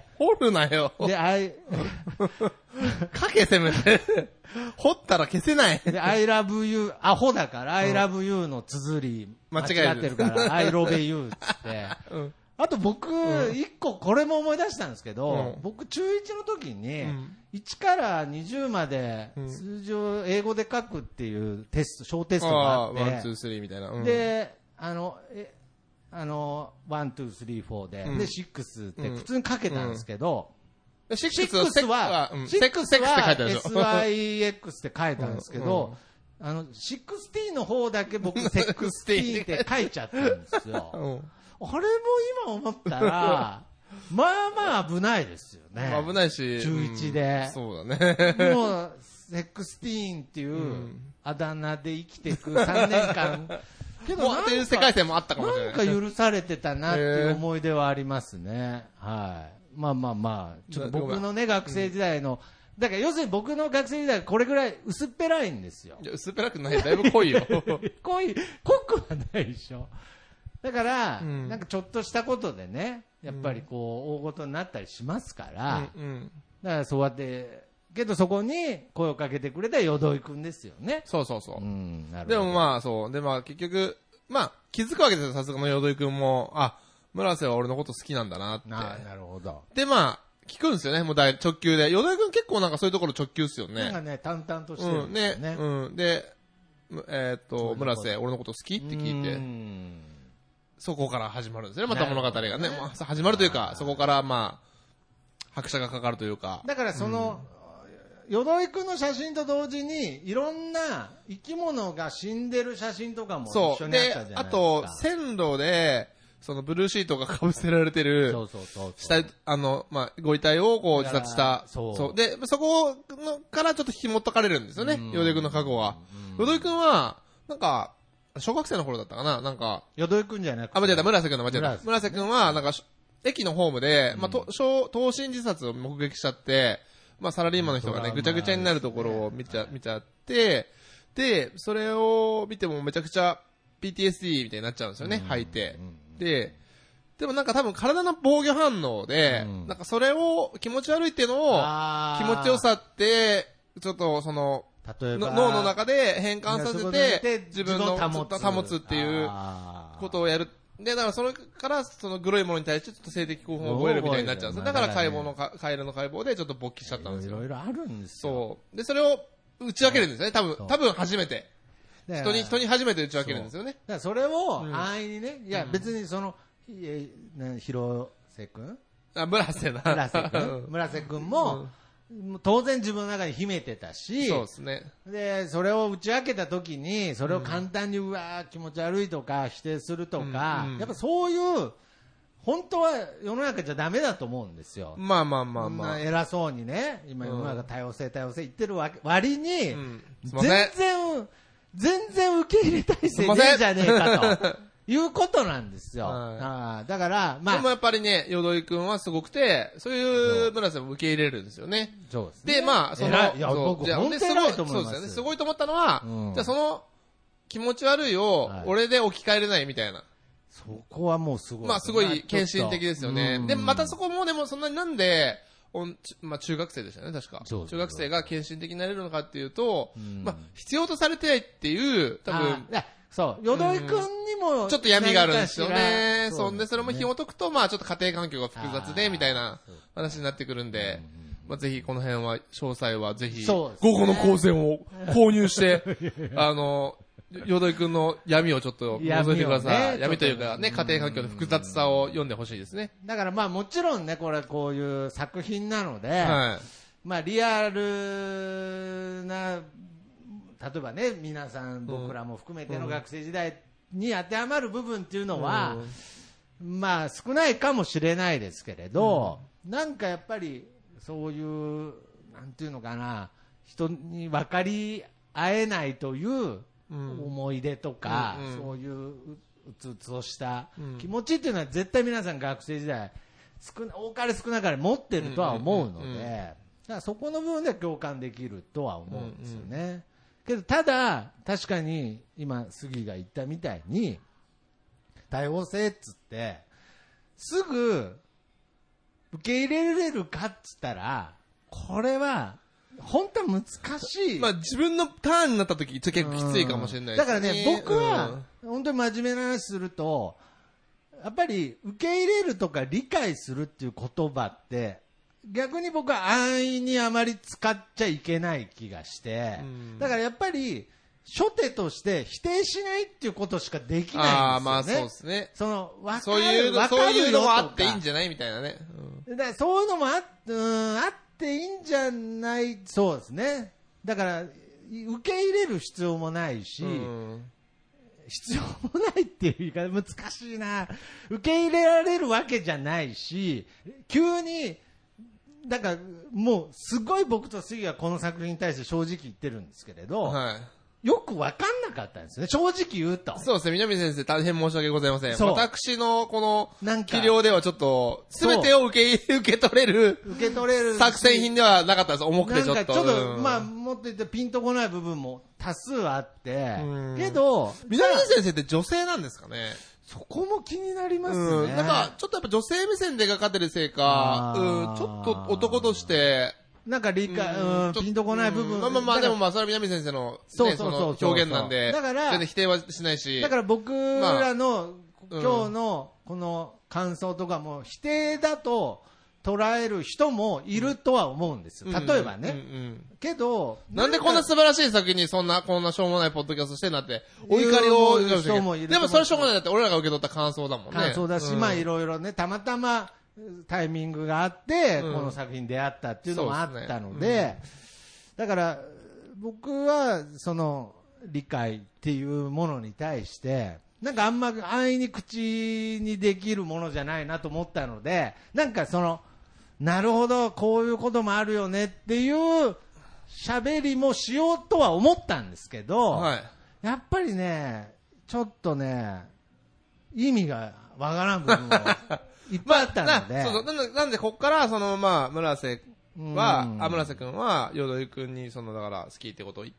彫るなよ。 で、あい、 かけせめて。掘ったら消せない。 で、I love you、アホだから、I love you の綴り、間違ってるから、I love you って。うん、あと僕、一、うん、個これも思い出したんですけど、うん、僕中いちの時に、うん、いちからにじゅうまで数字を英語で書くっていうテスト、小テストがあって、 ワン、ツー、スリーみたいな。うん、 で、あの、え、あの、ワン、ツー、スリー、フォーで、うん、で、シックスって普通に書けたんですけど、 うん、シックスは、シックスは エスワイエックス って書いたんですけど、うんうん、あの、シックスティーの方だけ僕、セックスティーって書いちゃったんですよ。うん、あれも今思ったら、まあまあ危ないですよね。 危ないし。 中いちで。 うん、そうだね。 もう、セックスティーンっていうあだ名で生きていくさんねんかん、 けどなんか世界線もあったかもしれない。 なんか許されてたなっていう思い出はありますね。はい。まあまあまあ、ちょっと僕のね、学生時代の、だから要するに僕の学生時代これぐらい薄っぺらいんですよ。 いや、薄っぺらくない。だいぶ濃いよ。 濃い、濃くはないでしょ。だから、うん、なんかちょっとしたことでね、やっぱりこう、大ごとになったりしますから、うんうん、だからそうやって、けどそこに声をかけてくれた淀井くんですよね。 そうそうそう。 うん、なるほど。 でもまあそう。でまあ結局、まあ気づくわけですよ、さすがの淀井くんも。あ、村瀬は俺のこと好きなんだなって。 ああ、なるほど。 でまあ、聞くんですよね、もう大直球で。淀井くん結構なんかそういうところ直球っすよね。 なんかね、淡々としてるんですよね。 うん、ね。うん。で、えー、っと、村瀬、俺のこと好きって聞いて。そこから始まるんですよね、また物語がね。ねまあ、始まるというか、そこからまあ、拍車がかかるというか。 だからその、うん、淀井くんの写真と同時に、いろんな生き物が死んでる写真とかも一緒にあったじゃないですか。 そう。で、あと、線路で、 そのブルーシートがかぶせられてる、 そうそうそう。 死体、あの、まあ、ご遺体をこう自殺した。そう。そう。で、そこのからちょっと紐解かれるんですよね。よどいくんの過去は。よどいくんは、なんか、小学生の頃だったかななんか。 よどいくんじゃなくて。 あ、間違えた、村瀬くんの間違えた。村瀬くんは、なんか、駅のホームで、まあ、と、投身自殺を目撃しちゃって、まあ、サラリーマンの人がね、ぐちゃぐちゃになるところを見ちゃ、見ちゃって、で、それを見てもめちゃくちゃ ピーティーエスディー みたいになっちゃうんですよね、吐いて。で、でもなんか多分体の防御反応で、なんかそれを気持ち悪いっていうのを、気持ちよさって、ちょっとその、脳の中で変換させて、自分の保つっていうことをやる。で、だからそれからそのグロいものに対してちょっと性的興奮を覚えるみたいになっちゃうんですよ。だから解剖のか、カエルの解剖でちょっと勃起しちゃったんですよ。 いろいろあるんですよ。 そう。で、それを打ち明けるんですよね。多分、多分初めて。人に、人に初めて打ち明けるんですよね。 だからそれを安易にね、いや別にその、広瀬くんあ、村瀬な。 村瀬くん村瀬くんも、当然自分の中に秘めてたし、 そうですね。 で、それを打ち明けた時に、それを簡単に、うわー気持ち悪いとか否定するとか、やっぱそういう、本当は世の中じゃダメだと思うんですよ。 まあまあまあまあ。 偉そうにね、今世の中多様性多様性言ってる割に、全然、全然受け入れ体制ねえじゃねえかと。いうことなんですよ。はい、あだから、まあ。 でもやっぱりね、よどいくんはすごくて、そういう村瀬も受け入れるんですよね。 そうですね。 で、まあ、その、 いや、僕、本当に偉いと思います。そうですよね。 すごいと思ったのは、うん、じゃあその気持ち悪いを、俺で置き換えれないみたいな。 そこはもうすごい。 まあ、すごい献身的ですよね。で、またそこもでもそんなになんで、まあ、中学生でしたね、確か。中学生が献身的になれるのかっていうと、まあ、必要とされてないっていう、多分、 そう、よどいくんにも、 ちょっと闇があるんですよね。そんで、それも紐解くと、まあ、ちょっっと家庭環境が複雑で、みたいな話になってくるんで、まあ、ぜひこの辺は、詳細はぜひ、午後の光線を購入して、あの、よどいくんの闇をちょっと覗いてください。闇というかね、家庭環境の複雑さを読んでほしいですね。 だからまあ、もちろんね、これこういう作品なので、まあ、リアルな、例えばね、皆さん、僕らも含めての学生時代に当てはまる部分っていうのは、うん、まあ少ないかもしれないですけれど、うん、なんかやっぱりそういう、なんていうのかな、人に分かり合えないという思い出とか、うん、そういううつうつとした気持ちっていうのは絶対皆さん学生時代、少な多かれ少なかれ持ってるとは思うので、だからそこの部分で共感できるとは思うんですよね。うんうんけどただ確かに今杉が言ったみたいに多様性っつってすぐ受け入れられるかっつったらこれは本当は難しい。 まあ自分のターンになった時結構きついかもしれないですね。 だからね僕は本当に真面目な話するとやっぱり受け入れるとか理解するっていう言葉って逆に僕は安易にあまり使っちゃいけない気がして、うん、だからやっぱり初手として否定しないっていうことしかできないんですよね。ああまあそうですね。その分かるそういうのそういうのもあっていいんじゃないみたいなね。 うん、だからそういうのもあって、うん、あっていいんじゃないそうですね。だから受け入れる必要もないし。うん必要もないっていう言い方難しいな。受け入れられるわけじゃないし、急にだからもうすごい僕と杉がこの作品に対して正直言ってるんですけれど、はい、よく分かんなかったんですね正直言うと。 そうですね南先生大変申し訳ございません。私のこの技量ではちょっと全てを受け受け取れる受け取れる作戦品ではなかったです。重くてちょっとなんかちょっと、 うん、まあもっと言ってピンとこない部分も多数あってけど南先生って女性なんですかね。 そこも気になりますね。うん、 なんか、ちょっとやっぱ女性目線で描かれてるせいか、うん、ちょっと男として、 なんか理解、うんうん、ピンとこない部分。 まあまあまあ、でもまあ、それは南先生の、ね、そうそうそうその表現なんで、だから、全然否定はしないし。 だから僕らの、まあ、今日のこの感想とかも否定だと、捉える人もいるとは思うんですよ。例えばね。うんうんうん、けどな、なんでこんな素晴らしい作品にそんな、こんなしょうもないポッドキャストしてんなって、お怒りを言う人もいる。でもそれしょうもないだって俺らが受け取った感想だもんね。 感想だし、うん、まあいろいろね、たまたまタイミングがあって、うん、この作品に出会ったっていうのもあったので、でうん、だから僕はその理解っていうものに対して、 なんかあんま安易に口にできるものじゃないなと思ったので、なんかその、なるほど、こういうこともあるよねっていう喋りもしようとは思ったんですけど、はい、やっぱりね、ちょっとね、意味がわからん部分もいっぱいあったので。 まあ、なそうそうなんで、なんでこっから、その、まあ、村瀬は、あ、村瀬くんは、よどいくんに、その、だから、好きってことを言って、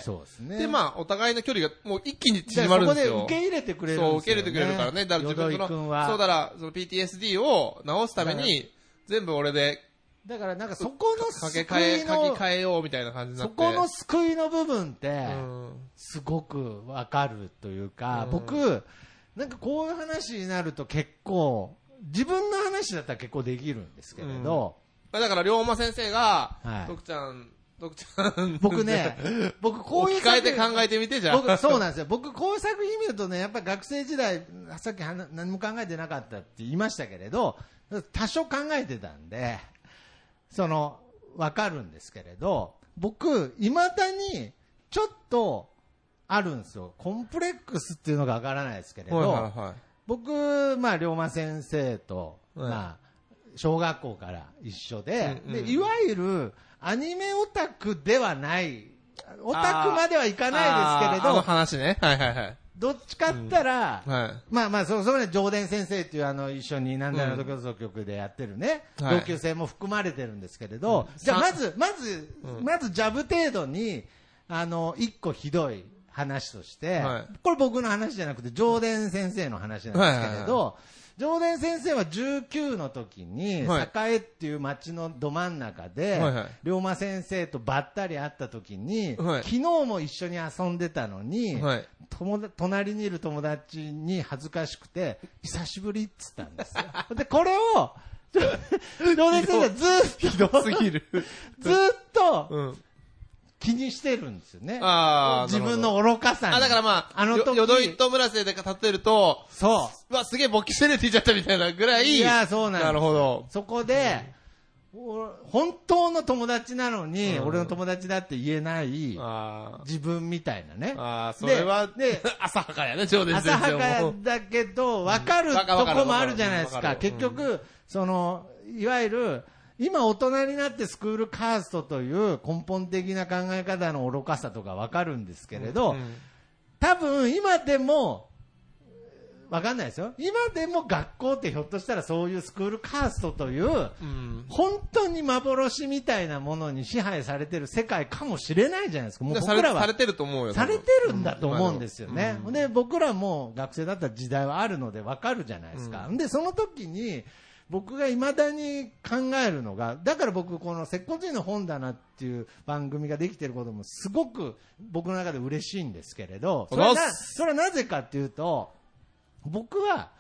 そうですね。 で、まあ、お互いの距離が、もう一気に縮まるんですよ。 そこで受け入れてくれるんですよ、ね。そう、 受け入れてくれるからね。だから自分の、そうだから、その ピーティーエスディー を治すために、全部俺で、 だからなんかそこの救いの、かけ替え、書き換えようみたいな感じになって。 そこの救いの部分って、すごくわかるというか、うん、僕、なんかこういう話になると結構、自分の話だったら結構できるんですけれど、 うん、だから、龍馬先生が、はい、徳ちゃん、徳ちゃん。 僕ね、僕こういう作品。置き換えて考えてみて、じゃあ。 僕、そうなんですよ。僕こういう作品見るとね、やっぱり学生時代、さっき何も考えてなかったって言いましたけれど、多少考えてたんで、その、わかるんですけれど、僕、未だに、ちょっと、あるんですよ。コンプレックスっていうのがわからないですけれど、はいはいはい、僕、まあ、龍馬先生と、はい、まあ、小学校から一緒で、うんうん、で、いわゆる、アニメオタクではない、オタクまではいかないですけれど、 あの話ね。はいはいはい。 どっちかったら、 うんはい、 まあまあ、そ、そこで上田先生っていうあの、一緒になんだろう、放送局でやってるね、うん、同級生も含まれてるんですけれど、はい、じゃあまず、まず、うん、まずジャブ程度に、あの、一個ひどい話として、はい、これ僕の話じゃなくて、上田先生の話なんですけれど、はいはいはい、上田先生はじゅうきゅうの時に、栄っていう町のど真ん中で、はいはい、龍馬先生とばったり会った時に、はい、昨日も一緒に遊んでたのに、はい、友達隣にいる友達に恥ずかしくて、久しぶりって言ったんですよ。で、これを、上田先生はずーっと、 ひどすぎる。 ずーっと、うん気にしてるんですよね。あ自分の愚かさに。 あ、だからまあ、あの時、よどいと村瀬で例えると、 そう。 うわ、すげえ勃起してるって言っちゃったみたいなぐらい。 いや、そうなんです。 なるほど。 そこで、うん、本当の友達なのに、うん、俺の友達だって言えない、自分みたいなね。 ああ、それは、で、浅はかやね、上田先生も。 浅はかだけど、わかるとこもあるじゃないですか。結局、その、いわゆる、今大人になってスクールカーストという根本的な考え方の愚かさとかわかるんですけれど、うん、多分今でも、わかんないですよ。今でも学校ってひょっとしたらそういうスクールカーストという、うん、本当に幻みたいなものに支配されてる世界かもしれないじゃないですか。もう僕らは。 されてると思うよ。 されてるんだと思うんですよね。うん、で、僕らも学生だった時代はあるのでわかるじゃないですか。うん、で、その時に、僕が未だに考えるのが、だから僕この接骨院の本棚っていう番組ができてることもすごく僕の中で嬉しいんですけれど、それはな、それはなぜかっていうと、僕は、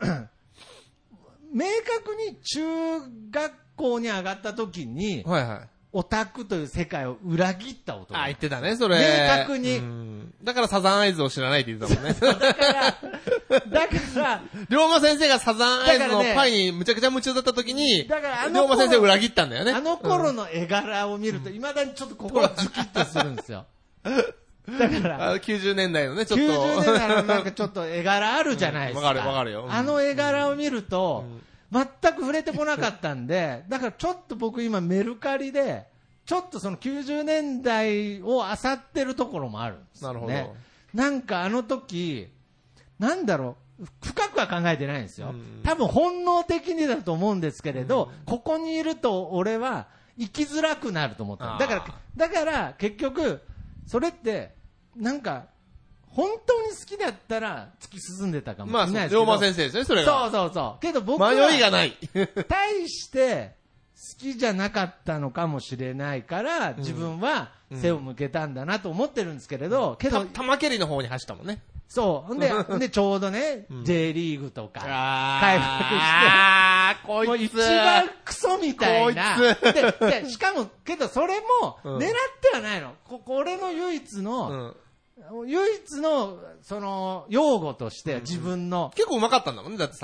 明確に中学校に上がった時に、はいはい、オタクという世界を裏切った男。 あ、言ってたね、それ。 明確に。 だからサザンアイズを知らないって言ってたもんね。 だから、だから、 龍馬先生がサザンアイズのファンにむちゃくちゃ夢中だった時に、だから龍馬先生を裏切ったんだよね。 あの頃の絵柄を見ると、未だにちょっと心がズキッとするんですよ。だから、 あきゅうじゅうねんだいのね、ちょっと。 きゅうじゅうねんだいのなんかちょっと絵柄あるじゃないですか。わ、 うん、かるわかるよ。 あの絵柄を見ると、うん、全く触れてこなかったんで、だからちょっと僕今メルカリで、ちょっとそのきゅうじゅうねんだいを漁ってるところもあるんですよね。なるほど。なんかあの時、なんだろう、深くは考えてないんですよ。多分本能的にだと思うんですけれど、ここにいると俺は生きづらくなると思った。だから、だから結局、それって、なんか、本当に好きだったら突き進んでたかもしれないですけど。 まあ、龍馬先生ですね、それが。 そうそうそう。けど僕は、 迷いがない。 対して、好きじゃなかったのかもしれないから、自分は背を向けたんだなと思ってるんですけれど、うん、けど、 玉蹴りの方に走ったもんね。 そう。んで、んでちょうどね、うん、J リーグとか、開幕して、 あー、こいつ。もう一番クソみたいな。 こいつで、で、しかも、けどそれも、狙ってはないの。こ、これの唯一の、うん、唯一の、その、用語として、自分の、 うん、結構上手かったんだもんね、だってサッカー。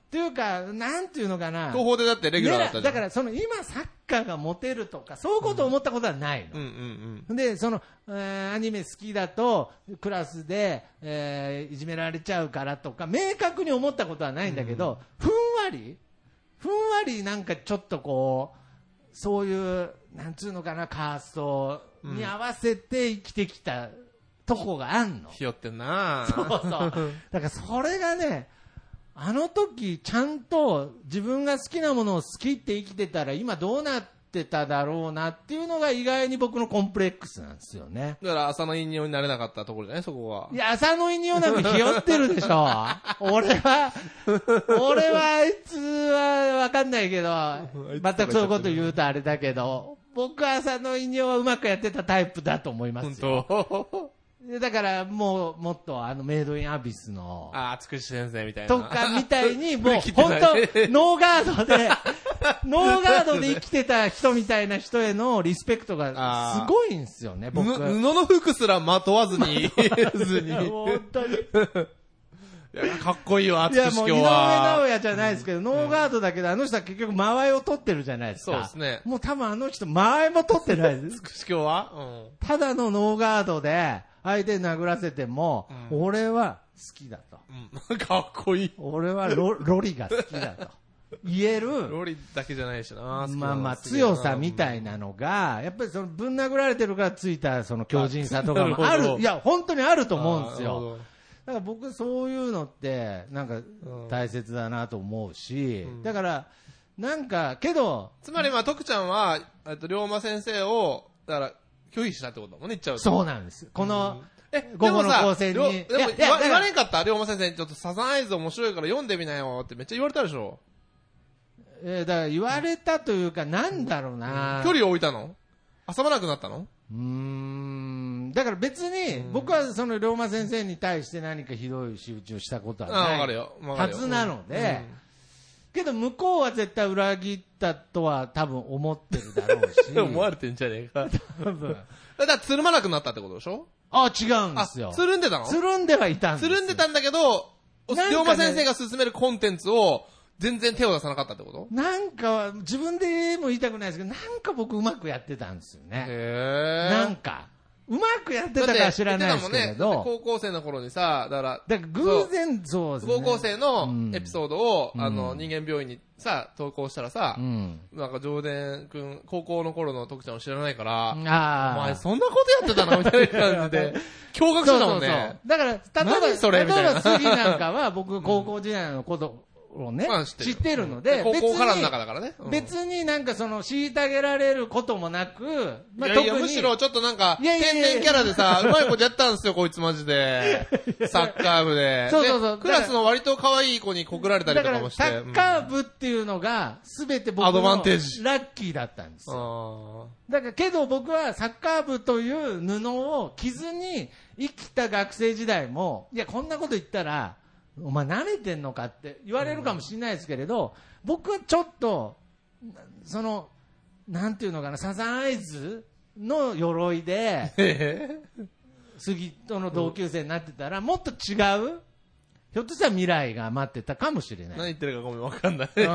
っていうか、なんていうのかな。 東宝でだってレギュラーだったじゃん。 だから、その今サッカーがモテるとか、そういうことを思ったことはないの。 うんうんうん、 で、その、えー、アニメ好きだと、クラスで、えー、いじめられちゃうからとか、明確に思ったことはないんだけど、うん、ふんわりふんわりなんかちょっとこう、そういう、なんつうのかな、カーストに合わせて生きてきたとこがあんの。 ひよってんなそうそう。だからそれがね、あの時ちゃんと自分が好きなものを好きって生きてたら今どうなってただろうなっていうのが意外に僕のコンプレックスなんですよね。 だから浅野稲夫になれなかったところじゃないそこは。 いや、浅野稲夫なんかひよってるでしょ。俺は、俺はあいつはわかんないけど、全くそういうこと言うとあれだけど、僕は浅野稲夫はうまくやってたタイプだと思いますよ。本当だからもうもっとあのメイドインアビスのああつくし先生みたいなとかみたいにもう本当ノーガードでノーガードで生きてた人みたいな人へのリスペクトがすごいんですよね。僕布の服すらまとわずにずに本当にいやかっこいいわつくし今日は。 いやもう井上尚弥じゃないですけど、うん、ノーガードだけどあの人は結局間合いを取ってるじゃないですか。 そうですね。 もう多分あの人間合いも取ってないです。 つくし今日は、うん、ただのノーガードで相手に殴らせても、うん、俺は好きだと、 うん、かっこいい。 俺は ロ, ロリが好きだと言えるロリだけじゃないしな。 まあまあ強さみたいなのがやっぱりそのぶん殴られてるからついたその強靭さとかもある。いや本当にあると思うんですよ。だから僕そういうのってなんか大切だなと思うし、うん、だからなんかけどつまりまあ徳ちゃんはえっと龍馬先生をだから拒否したってことだもんね、言っちゃうと。 そうなんです。この、 うん、え、 午後の構成に。 でも言わ、言われんかった龍馬先生にちょっとサザンアイズ面白いから読んでみなよってめっちゃ言われたでしょ。 えー、だから言われたというか、なんだろうな、 うん、距離を置いたの遊ばなくなったのうーん。だから別に、僕はその龍馬先生に対して何かひどい仕打ちをしたことはないはずなので、うんけど向こうは絶対裏切ったとは多分思ってるだろうし思われてんじゃねえか多分だからつるまなくなったってことでしょ。 あ違うんですよ。 つるんでたの。 つるんではいたんですよ。 つるんでたんだけど龍馬先生が勧めるコンテンツを全然手を出さなかったってこと。 なんか自分でも言いたくないですけどなんか僕うまくやってたんですよね。 へなんかうまくやってたか知らないですけれど、 ね、高校生の頃にさ、だから、 だから偶然そうですね。 高校生のエピソードを、うん、あの、人間病院にさ、投稿したらさ、うん、なんか、上田くん、高校の頃の徳ちゃんを知らないから、あお前そんなことやってたのみたいな感じで、驚愕したもんね。そうそうそうだから、例えば、 何それみたいな。 例えば次なんかは、僕、高校時代のことをね、まあ、知ってる、知ってるので、 高校からの中だからね。 うん、別になんかその、虐げられることもなく、 まあ、いやいや、むしろちょっとなんか、天然キャラでさ、うまいことやったんですよ、こいつマジで。サッカー部で。 そうそうそう。 クラスの割と可愛い子に告られたりとかもして。 だからサッカー部っていうのが、すべて僕のアドバンテージラッキーだったんですよ。だからけど僕はサッカー部という布を着ずに生きた学生時代も、いや、こんなこと言ったら、お前慣れてんのかって言われるかもしれないですけれど、僕はちょっとそのなんていうのかな、サザンアイズの鎧で杉との同級生になってたらもっと違うひょっとしたら未来が待ってたかもしれない。 何言ってるかごめん分かんない、 うん、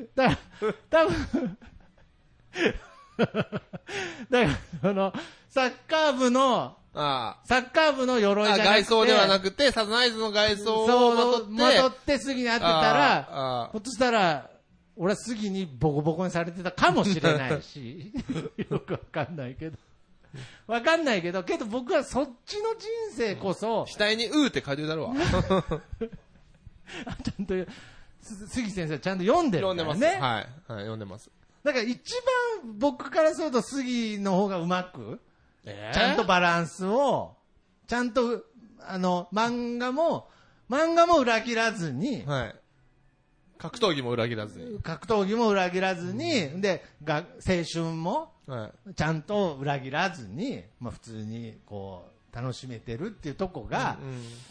だから多分だからそのサッカー部のああサッカー部の鎧じゃなくて外装ではなくてサザンアイズの外装をまとってまとって杉に会ってたらひょっとしたら俺は杉にボコボコにされてたかもしれないしよくわかんないけどわかんないけどけど僕はそっちの人生こそ、 うん、額にうーって書いてるだろうわちゃんと杉先生ちゃんと読んでるからね。 読んでます、はいはい、読んでます。 だから一番僕からすると杉の方がうまくちゃんとバランスを、ちゃんと、あの、漫画も、漫画も裏切らずに、 はい。格闘技も裏切らずに。 格闘技も裏切らずに、うん、で、が青春も、ちゃんと裏切らずに、まあ普通に、こう、楽しめてるっていうとこが、うんうん、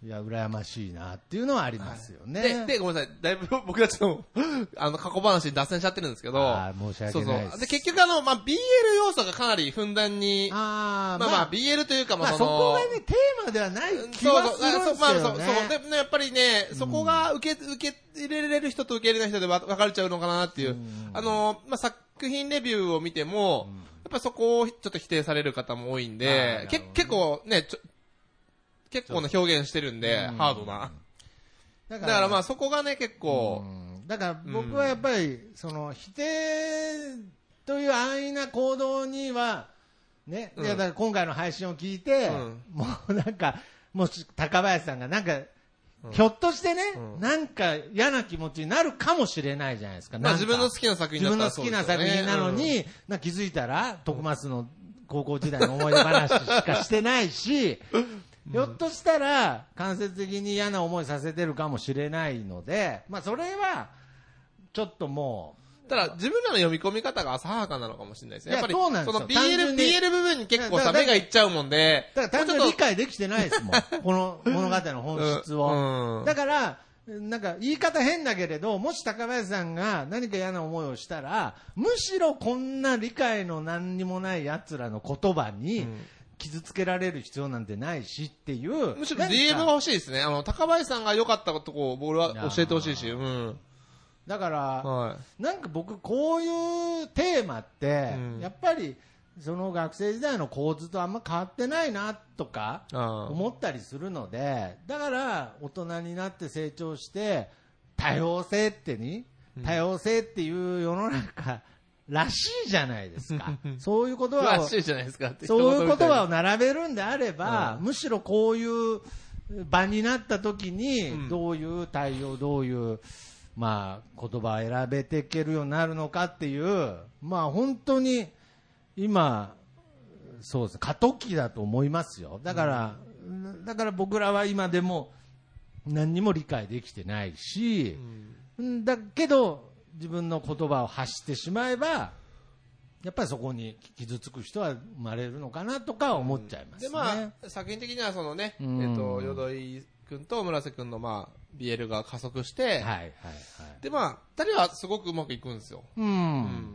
いや、羨ましいなっていうのはありますよね。 はい、で、で、ごめんなさい。だいぶ僕たちの、あの、過去話に脱線しちゃってるんですけど。 ああ、申し訳ないです。そうそう。 で、結局あの、まあ、ビーエル 要素がかなりふんだんに、あまあまあ、ビーエル というか、まあ、 その、まあ、そこがね、テーマではない気はするんですよね。そうそう、まあ、そう、そう。で、やっぱりね、そこが受け、受け入れれる人と受け入れない人で分かれちゃうのかなっていう。あの、まあ、作品レビューを見ても、やっぱそこをちょっと否定される方も多いんで、け結構ね、ちょ結構な表現してるんで、ハードな。だから、だからまあそこがね、結構。 だから僕はやっぱり、その否定という安易な行動には、ね、いやだから今回の配信を聞いて、もうなんか、もし高林さんがなんか、ひょっとしてね、なんか嫌な気持ちになるかもしれないじゃないですか。 まあ自分の好きな作品だったら自分の好きな作品なのに、な気づいたら、徳松の高校時代の思い出話しかしてないし、ひょっとしたら間接的に嫌な思いさせてるかもしれないので、まあそれはちょっともうただ自分らの読み込み方が浅はかなのかもしれないですね。やっぱりそうなんですよ。 その ビーエル ビーエル 部分に結構さ目がいっちゃうもんで、 だから単純に理解できてないですもん。この物語の本質を、うんうん、だからなんか言い方変だけれど、もし高林さんが何か嫌な思いをしたら、むしろこんな理解の何にもない奴らの言葉に、うん傷つけられる必要なんてないしっていう。 むしろ ディーエム が欲しいですね。あの、高林さんが良かったとこを僕は教えてほしいし。うん。 だから、はい、なんか僕こういうテーマって、うん、やっぱりその学生時代の構図とあんま変わってないなとか思ったりするので、だから大人になって成長して多様性ってに、多様性っていう世の中、らしいじゃないですか。そういう言葉を、 らしいじゃないですかってそういう言葉を並べるんであれば、うん、むしろこういう場になった時に、どういう対応、どういう、まあ、言葉を選べていけるようになるのかっていう、まあ本当に今、そうですね、過渡期だと思いますよ。だから、うん、だから僕らは今でも何にも理解できてないし、うん、だけど、自分の言葉を発してしまえばやっぱりそこに傷つく人は生まれるのかなとか思っちゃいますね。 でまあ作品的にはそのね、えっと淀井君と村瀬君のまあ ビーエル が加速して、はいはいはい、でまあふたりはすごくうまくいくんですよ。うん、うん、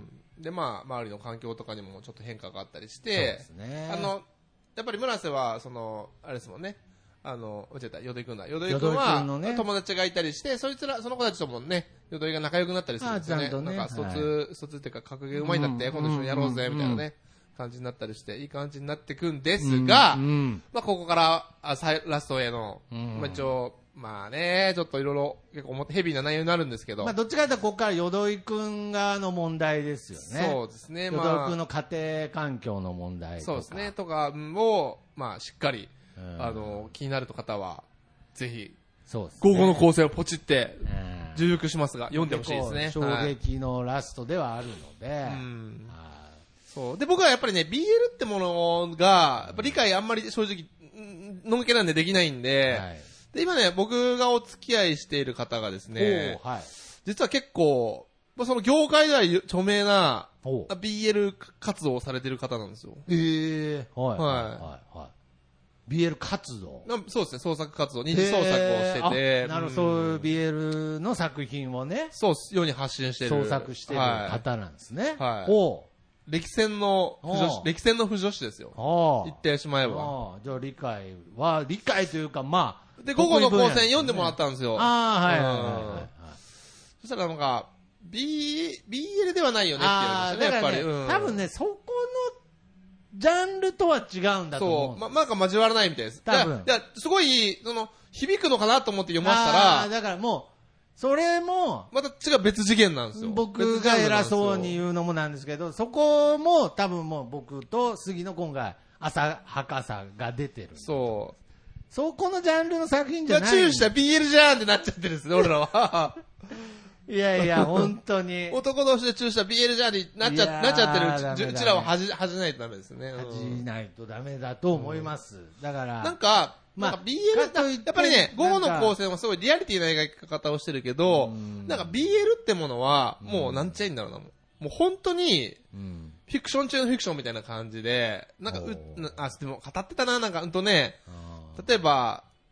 でまあ周りの環境とかにもちょっと変化があったりして、そうですね、あのやっぱり村瀬はそのあれですもんね。あの、間違えた、淀井くんだ。淀井くんは、ね、友達がいたりして、そいつら、その子たちともね、淀井が仲良くなったりするんですよね。ねなんか、卒、はい、卒っていうか、格ゲーうまいんだって、うん、今度一緒にやろうぜ、みたいなね、感じになったりして、いい感じになっていくんですが、うんうん、まあ、ここから、あラストへの、うん、まあ、一応、まあね、ちょっといろいろ、結構ヘビーな内容になるんですけど。 まあ、どっちかというと、ここから淀井くん側の問題ですよね。 そうですね、 まあ。淀井くんの家庭環境の問題とか。 そうですね、とかを、まあ、しっかり、うん、あの、気になる方は、ぜひ、 そうですね、 午後の構成をポチって、重複しますが、読んでほしいですね。 衝撃のラストではあるので、はい、 うんそうで僕はやっぱりね、ビーエル ってものが、やっぱ理解あんまり正直、のんけなんでできないんで、はい、で今ね、僕がお付き合いしている方がですね、はい、実は結構、その業界では著名な ビーエル 活動をされている方なんですよ。 えー、はい、はい、はいはい。ビーエル 活動そうですね、創作活動、二次創作をしてて。 なるほど、そういう ビーエル の作品をね。 そう、世に発信してる。 創作してる方なんですね。 はい。お歴戦の不女子、歴戦の不女子ですよ。言ってしまえば。 じゃあ理解は、理解というか、まあ。 で、午後の構成読んでもらったんですよ。 ああ、はいはいはい。 そしたらなんか、B、ビーエル ではないよねって言われましたね、やっぱり。 多分ね、そこの、ジャンルとは違うんだと思う。 そう。ま、なんか交わらないみたいです。多分。いや、すごい、その、響くのかなと思って読ませたら。 あだからもう、それも、 また違う別次元なんですよ。 僕が偉そうに言うのもなんですけど、そこも多分もう僕と杉の今回、浅はかさが出てる。 そう。 そこのジャンルの作品じゃない。 チューした ビーエル じゃんってなっちゃってるんですね、俺らは。 いやいや、本当に。 男同士でチューした ビーエル じゃんになっちゃ、なっちゃってるうちらを恥じ、恥じないとダメですね。 恥じないとダメだと思います。うん、だから。 なんか、まあ、ビーエル って、やっぱりね、午後の構成はすごいリアリティな描き方をしてるけど、なんか ビーエル ってものは、もうなんちゃいんだろうな、もう。もう本当に、フィクション中のフィクションみたいな感じで、なんかう、あ、でも語ってたな、なんか、うんとね、例えば、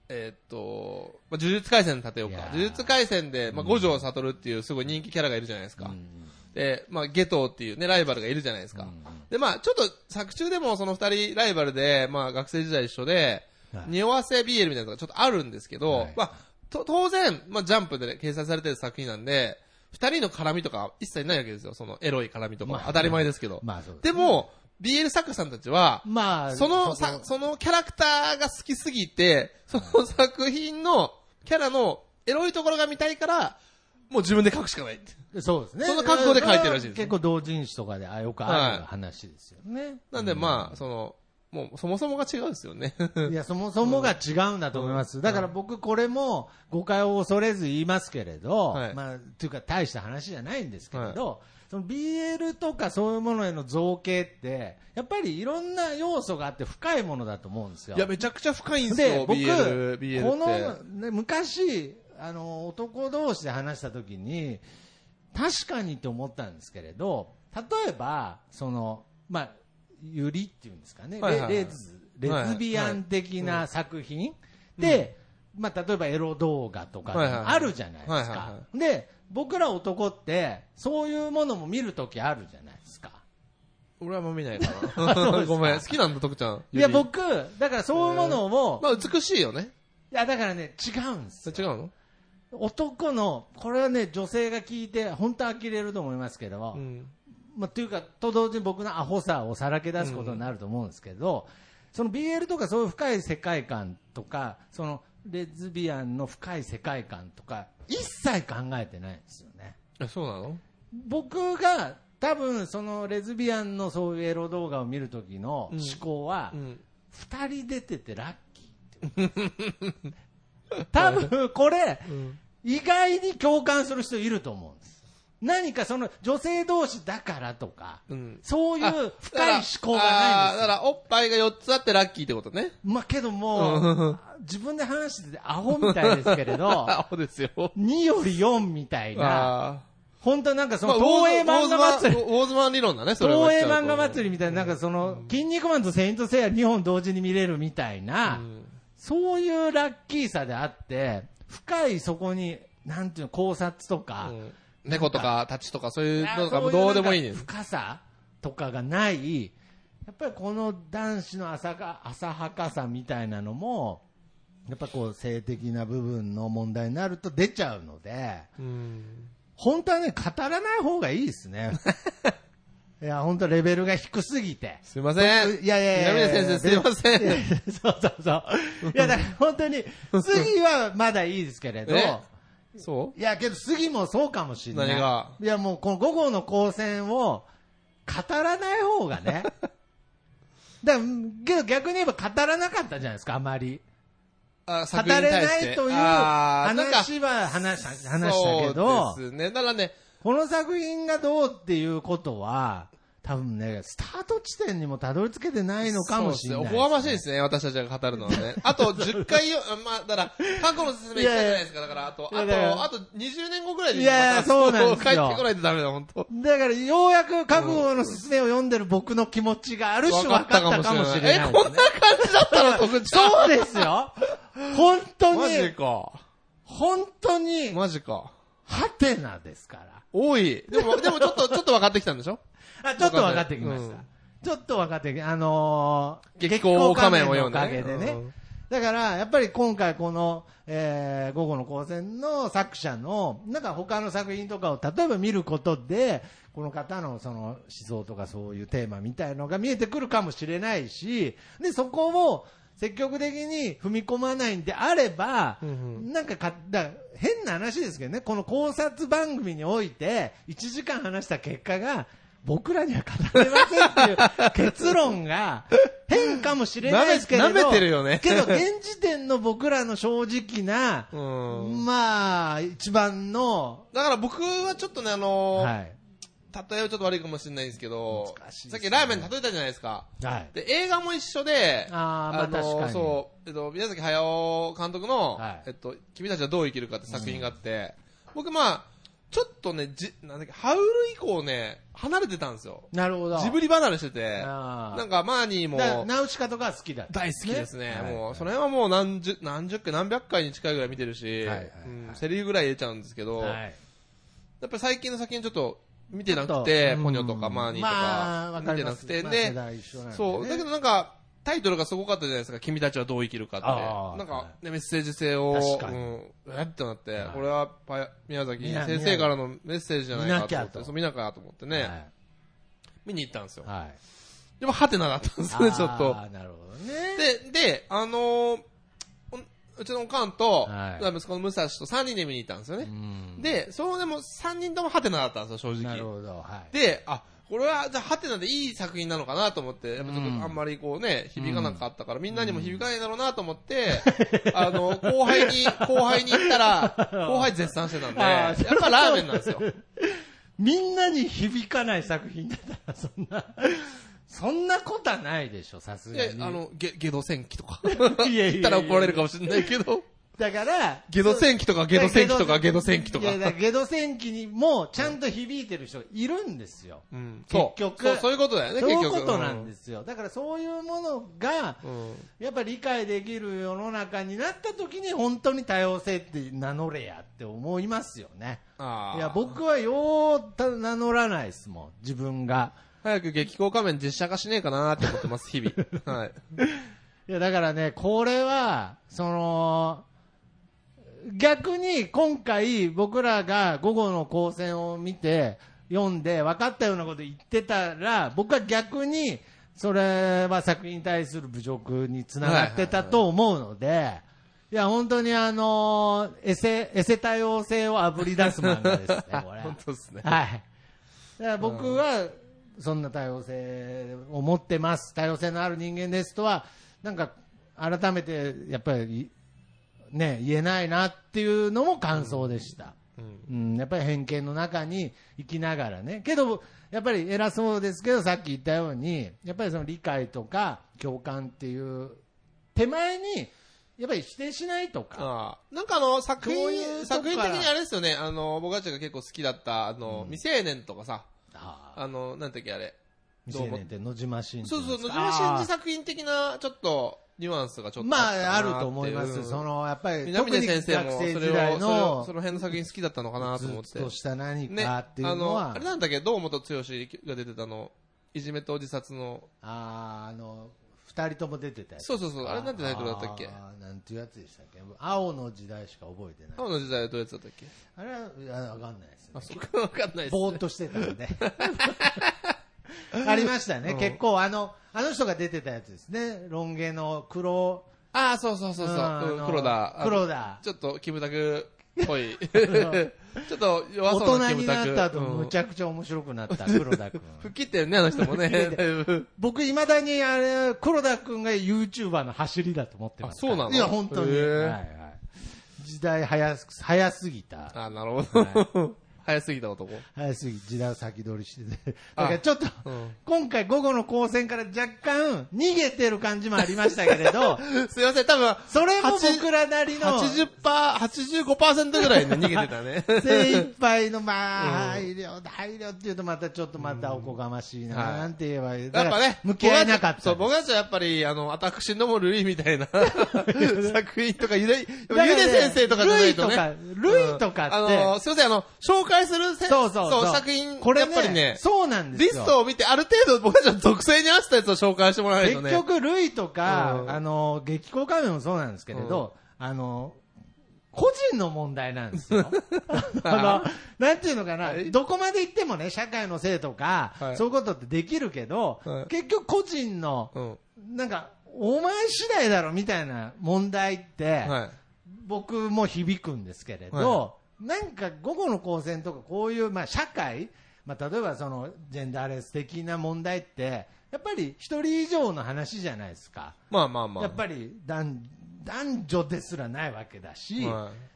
えー、っと、まあ、呪術廻戦立てようか。呪術廻戦で、まあ、五条悟っていうすごい人気キャラがいるじゃないですか。うん、で、まあ、ゲトウっていうね、ライバルがいるじゃないですか。うん、で、まあ、ちょっと作中でもその二人ライバルで、まあ、学生時代一緒で、はい、匂わせ ビーエル みたいなのがちょっとあるんですけど、はい、まあ、と当然、まあ、ジャンプで、ね、掲載されてる作品なんで、二人の絡みとか一切ないわけですよ。そのエロい絡みとか、まあ、当たり前ですけど。まあ、そうですね。でも、ビーエル 作家さんたちは、まあ、そのさ、そのキャラクターが好きすぎて、その作品のキャラのエロいところが見たいから、もう自分で書くしかないって。 そうですね。 その覚悟で書いてるらしいです、ね。 結構同人誌とかでよくある話ですよね。はい、 なんでまあ、その、もうそもそもが違うですよね。 いや、そもそもが違うんだと思います。だから僕これも誤解を恐れず言いますけれど、はい、まあ、というか大した話じゃないんですけれど、はい、その ビーエル とかそういうものへの造形って、やっぱりいろんな要素があって深いものだと思うんですよ。 いや、めちゃくちゃ深いんですよ、で僕 ビーエル、ビーエル って。 この、ね、昔、あの、男同士で話したときに、確かにって思ったんですけれど、例えば、その、まあ、ユリっていうんですかね、はいはいはい、レズ、レズビアン的な作品、はいはい、で、うん、まあ、例えばエロ動画とかあるじゃないですか。はいはいはい、で、僕ら男って、そういうものも見るときあるじゃないですか。 俺はもう見ないかな。ごめん、好きなんだ、徳ちゃん。 いや、僕、だからそういうものも、 まあ、美しいよね。 いや、だからね、違うんですよ。 違うの？ 男の、これはね、女性が聞いて、本当呆れると思いますけど、うん、まあ、というか、と同時に僕のアホさをさらけ出すことになると思うんですけど、うん、その ビーエル とかそういう深い世界観とか、そのレズビアンの深い世界観とか、一切考えてないんですよね。 え、そうなの？ 僕が多分そのレズビアンのそういうエロ動画を見るときの思考は、うんうん、二人出ててラッキーって多分これ、うん、意外に共感する人いると思うんです。何かその女性同士だからとか、うん、そういう深い思考がないんですよ。 だからおっぱいがよっつあってラッキーってことね。 まあけども、自分で話しててアホみたいですけれど、 アホですよ。 によりよんみたいな、本当なんかその東映漫画祭り、 ウォーズマン理論だね、それは。東映漫画祭りみたいな、なんかその、筋肉マンとセイントセイヤにほん同時に見れるみたいな、うん、そういうラッキーさであって、深いそこに、なんていうの、考察とか、うん猫とかタチとかそういうのとかもどうでもいいね。 深さとかがない、やっぱりこの男子の浅か浅はかさみたいなのも、やっぱこう性的な部分の問題になると出ちゃうので、うん本当はね、語らない方がいいですね。いや、本当レベルが低すぎて。 すいません。 いやいやいや。 南田先生すいません。 そうそうそう。いや、だから本当に、次はまだいいですけれど、 そういや、けど次もそうかもしれない。 何がいや、もうこの午後の光線を語らない方がね。だけど逆に言えば語らなかったじゃないですか、あまり。 あ語れないという話は話した、話したけど。 そうですね。だからね、 この作品がどうっていうことは、多分ね、スタート地点にもたどり着けてないのかもしれない、ね。 おこがましいですね、私たちが語るのはね。あとじゅっかいよ、まあ、だから、過去の説明したじゃないですか、だから、あと、あと、あとにじゅうねんごぐらいで、 いやそうなんですよ。 帰ってこないとダメだ、本当。 だから、ようやく過去の説明を読んでる僕の気持ちがある種分かったかもしれない、ね。 え、こんな感じだったの、徳ちゃん。 そうですよ。本当に。 マジか。 本当に。 マジか。 ハテナですから。 多い。でも、でもちょっと、ちょっと分かってきたんでしょあ、ちょっと分かってきました。うん、ちょっと分かってきあのー、激高仮面を読んで。おかげでね。うん、だから、やっぱり今回この、えー、午後の光線の作者の、なんか他の作品とかを例えば見ることで、この方のその思想とかそういうテーマみたいのが見えてくるかもしれないし、で、そこを積極的に踏み込まないんであれば、うんうん、なんかか、だ変な話ですけどね、この考察番組において、いちじかん話した結果が、僕らには語れませんっていう結論が変かもしれないですけれど、 舐めてるよね。 けど現時点の僕らの正直な、まあ、一番の。 だから僕はちょっとね、あのー、はい。例えはちょっと悪いかもしれないんですけど、ね、さっきラーメン例えたじゃないですか。はい。で、映画も一緒で、 あー、まあ、確かに。 そう、えっと、宮崎駿監督の、はい、えっと、君たちはどう生きるかって作品があって、うん、僕まあ、 ちょっとね、じ、なんだっけ、ハウル以降ね、離れてたんですよ。 なるほど。 ジブリ離れしてて、なんかマーニーも、 ナウシカとか好きだ、ね。 大好きですね。ねもう、その辺はもう何十、何十回、何百回に近いぐらい見てるし、はいはいはいうん、セリフぐらい入れちゃうんですけど、はい、やっぱり最近の作品ちょっと見てなくて、うん、ポニョとかマーニーとか、まあ、見てなくて、で、まあね、そう、だけどなんか、タイトルがすごかったじゃないですか。君たちはどう生きるかって。なんか、ね、メッセージ性を、うん、えってなって、これはパ宮崎先生からのメッセージじゃないかと思って、そう見なきゃと思ってね、はい、見に行ったんですよ。はい、でも、ハテナだったんですね、ちょっと。 なるほどね。 で、で、あのー、うちのおかんと、はい、息子の武蔵とさんにんで見に行ったんですよね。で、そのでもさんにんともハテナだったんですよ、正直。なるほど。はい、で、あ、これは、じゃあ、ハテナでいい作品なのかなと思って、やっぱちょっとあんまりこうね、響かなかったから、みんなにも響かないだろうなと思って、あの、後輩に、後輩に行ったら、後輩絶賛してたんで、やっぱラーメンなんですよ。 みんなに響かない作品だったら、そんな、そんなことはないでしょ、さすがに。 あの、ゲ、ゲド戦記とか。言ったら怒られるかもしれないけど。 だから、 ゲド戦記とかゲド戦記とかゲド戦記とか。 いや、ゲド戦記にもちゃんと響いてる人がいるんですよ。うん、結局そう。そういうことだよね、結局。 そういうことなんですよ。だからそういうものが、やっぱり理解できる世の中になった時に本当に多様性って名乗れやって思いますよね。あいや、僕はよう名乗らないですもん、自分が。 早く激高仮面実写化しねえかなって思ってます、日々。はい。 いや、だからね、これは、その、逆に今回僕らが午後の高専を見て読んで分かったようなこと言ってたら、僕は逆にそれは作品に対する侮辱につながってたと思うので、いや本当にあのエセエセ多様性をあぶり出す漫画ですね、これ。 本当ですね。 はい。だから僕はそんな多様性を持ってます、多様性のある人間ですとはなんか改めてやっぱりね、言えないなっていうのも感想でした、うんうん、やっぱり偏見の中に生きながらね、けどやっぱり偉そうですけどさっき言ったようにやっぱりその理解とか共感っていう手前にやっぱり否定しないとか、 あなんかあの作品作品的にあれですよね、あの僕たちが結構好きだったあの、うん、未成年とかさ、あ, あのなんていうっけあれ未成年って野島真司、 そうそう野島真司作品的なちょっとニュアンスがちょっとまああると思います、うん、そのやっぱり南出先生もそれをそれをその辺の作品好きだったのかなと思ってずっとした何かっていうのは、 ね、あのあれなんだっけ堂本剛が出てたのいじめと自殺のああの二人とも出てたやつそうそうそうあれなんてタイトルだったっけなんていうやつでしたっけ青の時代しか覚えてない青の時代はどういうやつだったっけあれは分かんないですねあそこは分かんないですねぼーっとしてたんでありましたね、うん、結構あのあの人が出てたやつですねロン毛の黒ああそうそうそうそう、うん、黒田黒田ちょっとキムタクっぽいちょっと弱そうなキムタク大人になった後、うん、むちゃくちゃ面白くなった黒田君吹っ切ってるねあの人もね僕いまだにあれ黒田君が YouTuber の走りだと思ってますそうなのいや本当に、はいはい、時代早す早すぎたあなるほど、はい早すぎた男早すぎ時代を先取りしててだからちょっと、うん、今回午後の高専から若干逃げてる感じもありましたけれどすいません多分それも僕らなりのはちじゅっパーセント、はちじゅうごパーセント ぐらいで逃げてたね精一杯のまあ、うん、配慮配慮っていうとまたちょっとまたおこがましいな、うん、なんて言えばいいやっぱね向き合えなかったそう僕たちはやっぱりあの私どもルイみたいな作品とかゆでゆで先生とかじゃないとねルイとかって、 うん、あのすいませんあの紹介する先生そうそう作品、 これね、やっぱりね、 そうなんですよ。 リストを見て、ある程度僕たちの属性に合わせたやつを紹介してもらわないとね。 結局、ルイとか、うん、あの、激高仮面もそうなんですけれど、うん、あの、個人の問題なんですよ。あの、なんていうのかな、どこまで行ってもね、社会のせいとか、はい、そういうことってできるけど、はい、結局個人の、うん、なんか、お前次第だろみたいな問題って、はい、僕も響くんですけれど、はいなんか午後の高専とかこういうまあ社会、まあ、例えばそのジェンダーレス的な問題ってやっぱり一人以上の話じゃないですか。 まあまあまあ。 やっぱり男、男女ですらないわけだし、は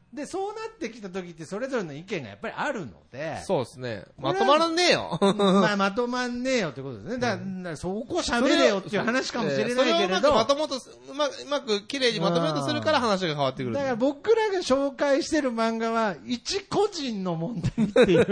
で、そうなってきた時ってそれぞれの意見がやっぱりあるので。 そうですね。まとまらねえよ。 まあ、まとまんねえよってことですね。だから、そこ喋れよっていう話かもしれないけれど。それをうまくまともと、うまく、うまく綺麗にまとめようとするから話が変わってくる。 だから僕らが紹介してる漫画は、一個人の問題っていう、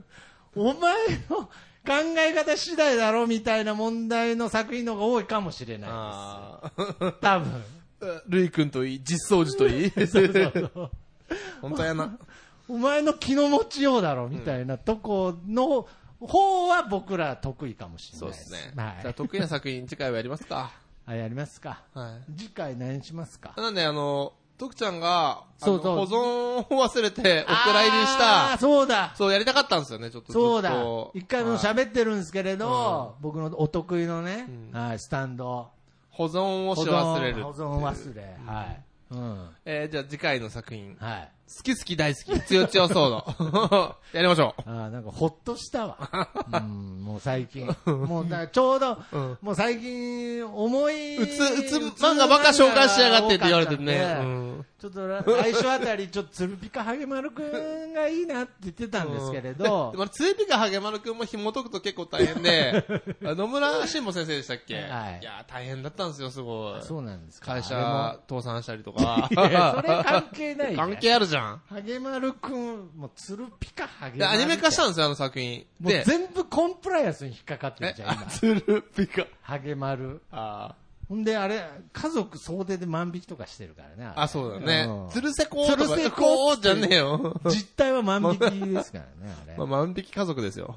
お前の考え方次第だろみたいな問題の作品の方が多いかもしれないです。多分。 ルイ君といい、実相寺といい。そうそうそう本当やな。 お前の気の持ちようだろみたいなとこの方は僕ら得意かもしれないです。 そうですね。はい、じゃあ得意な作品次回はやりますか。 あ、やりますか。はい。次回何しますか。 なんであの徳ちゃんがそうそう保存を忘れてお蔵入りした。 あ、そうだ。 そうやりたかったんですよね。ちょっとそうだ。一回も喋ってるんですけれど、うん、僕のお得意のね、うん、はい、スタンド。 保存をし忘れる。 保存忘れ。はい。うん。 えー、じゃあ次回の作品。 はい。 好き好き大好き。つよつよソード。やりましょう。 ああ、なんかほっとしたわ。うん、もう最近。もうだちょうど、うん、もう最近、思い。 うつ、うつ漫画ばっか紹介しやがってって言われてね。うん、 ちょっと来週あたり、ちょっと鶴ピカハゲマルくんがいいなって言ってたんですけれど。 うん、鶴ピカハゲマルくんも紐解くと結構大変で、野村慎吾先生でしたっけ。はい。いや、大変だったんですよ、すごい。 そうなんですか。 会社倒産したりとか。 いや、それ関係ない。 関係あるじゃん。 ハゲマルくん、もう、ツルピカハゲマル。 アニメ化したんですよ、あの作品。 もう全部コンプライアンスに引っかかってるじゃん、今。 ツルピカ。 ハゲマル。 ああ。 ほんで、あれ、家族総出で万引きとかしてるからね。 あ、そうだね。ツルセコーとか。ツルセコーじゃねえよ。 実態は万引きですからね、あれ。 まあ、万引き家族ですよ。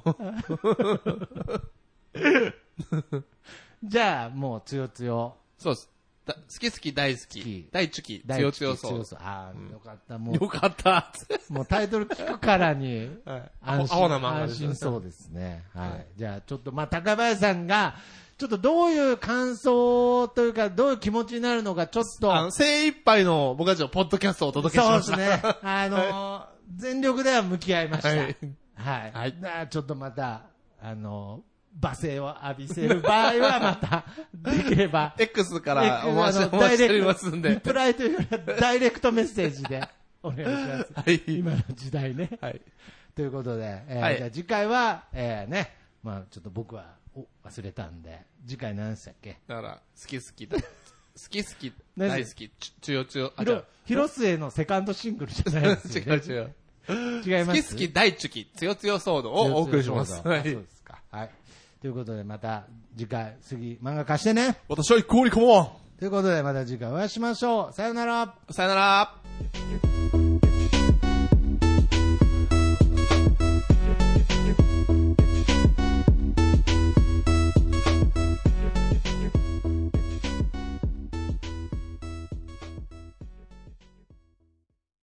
じゃあ、もう、つよつよ。 そうです。好き好き大好き。大チュキ。強強そう。 ああ、よかった。もう。 よかった。 もうタイトル聞くからに、 安心、安心そうですね。はい。じゃあ、ちょっと、まあ、高林さんが、ちょっとどういう感想というか、どういう気持ちになるのか、ちょっと。あの、 精一杯の僕たちのポッドキャストをお届けしました。 そうですね。あの、全力では向き合いました。はい。はい。ちょっとまた、あの、罵声を浴びせる場合はまた、できれば。 X からお待ちしておりますんで。 リプライというよりはダイレクトメッセージでお願いします。はい。今の時代ね。はい。ということで、えーはい、じゃあ次回は、えー、ね、まあちょっと僕は忘れたんで、次回何でしたっけ？ だから、好き好きだ。好き好き、大好き、つよつよ。 広末のセカンドシングルじゃないですよ、ね。違う違う。違います。 好き好き大チュキ、つよつよソードをお送りします。 はい。そうですか。はい。ということで、また次回、次、漫画貸してね。 私は一向に構わん。 ということで、また次回お会いしましょう。さよなら。 さよなら。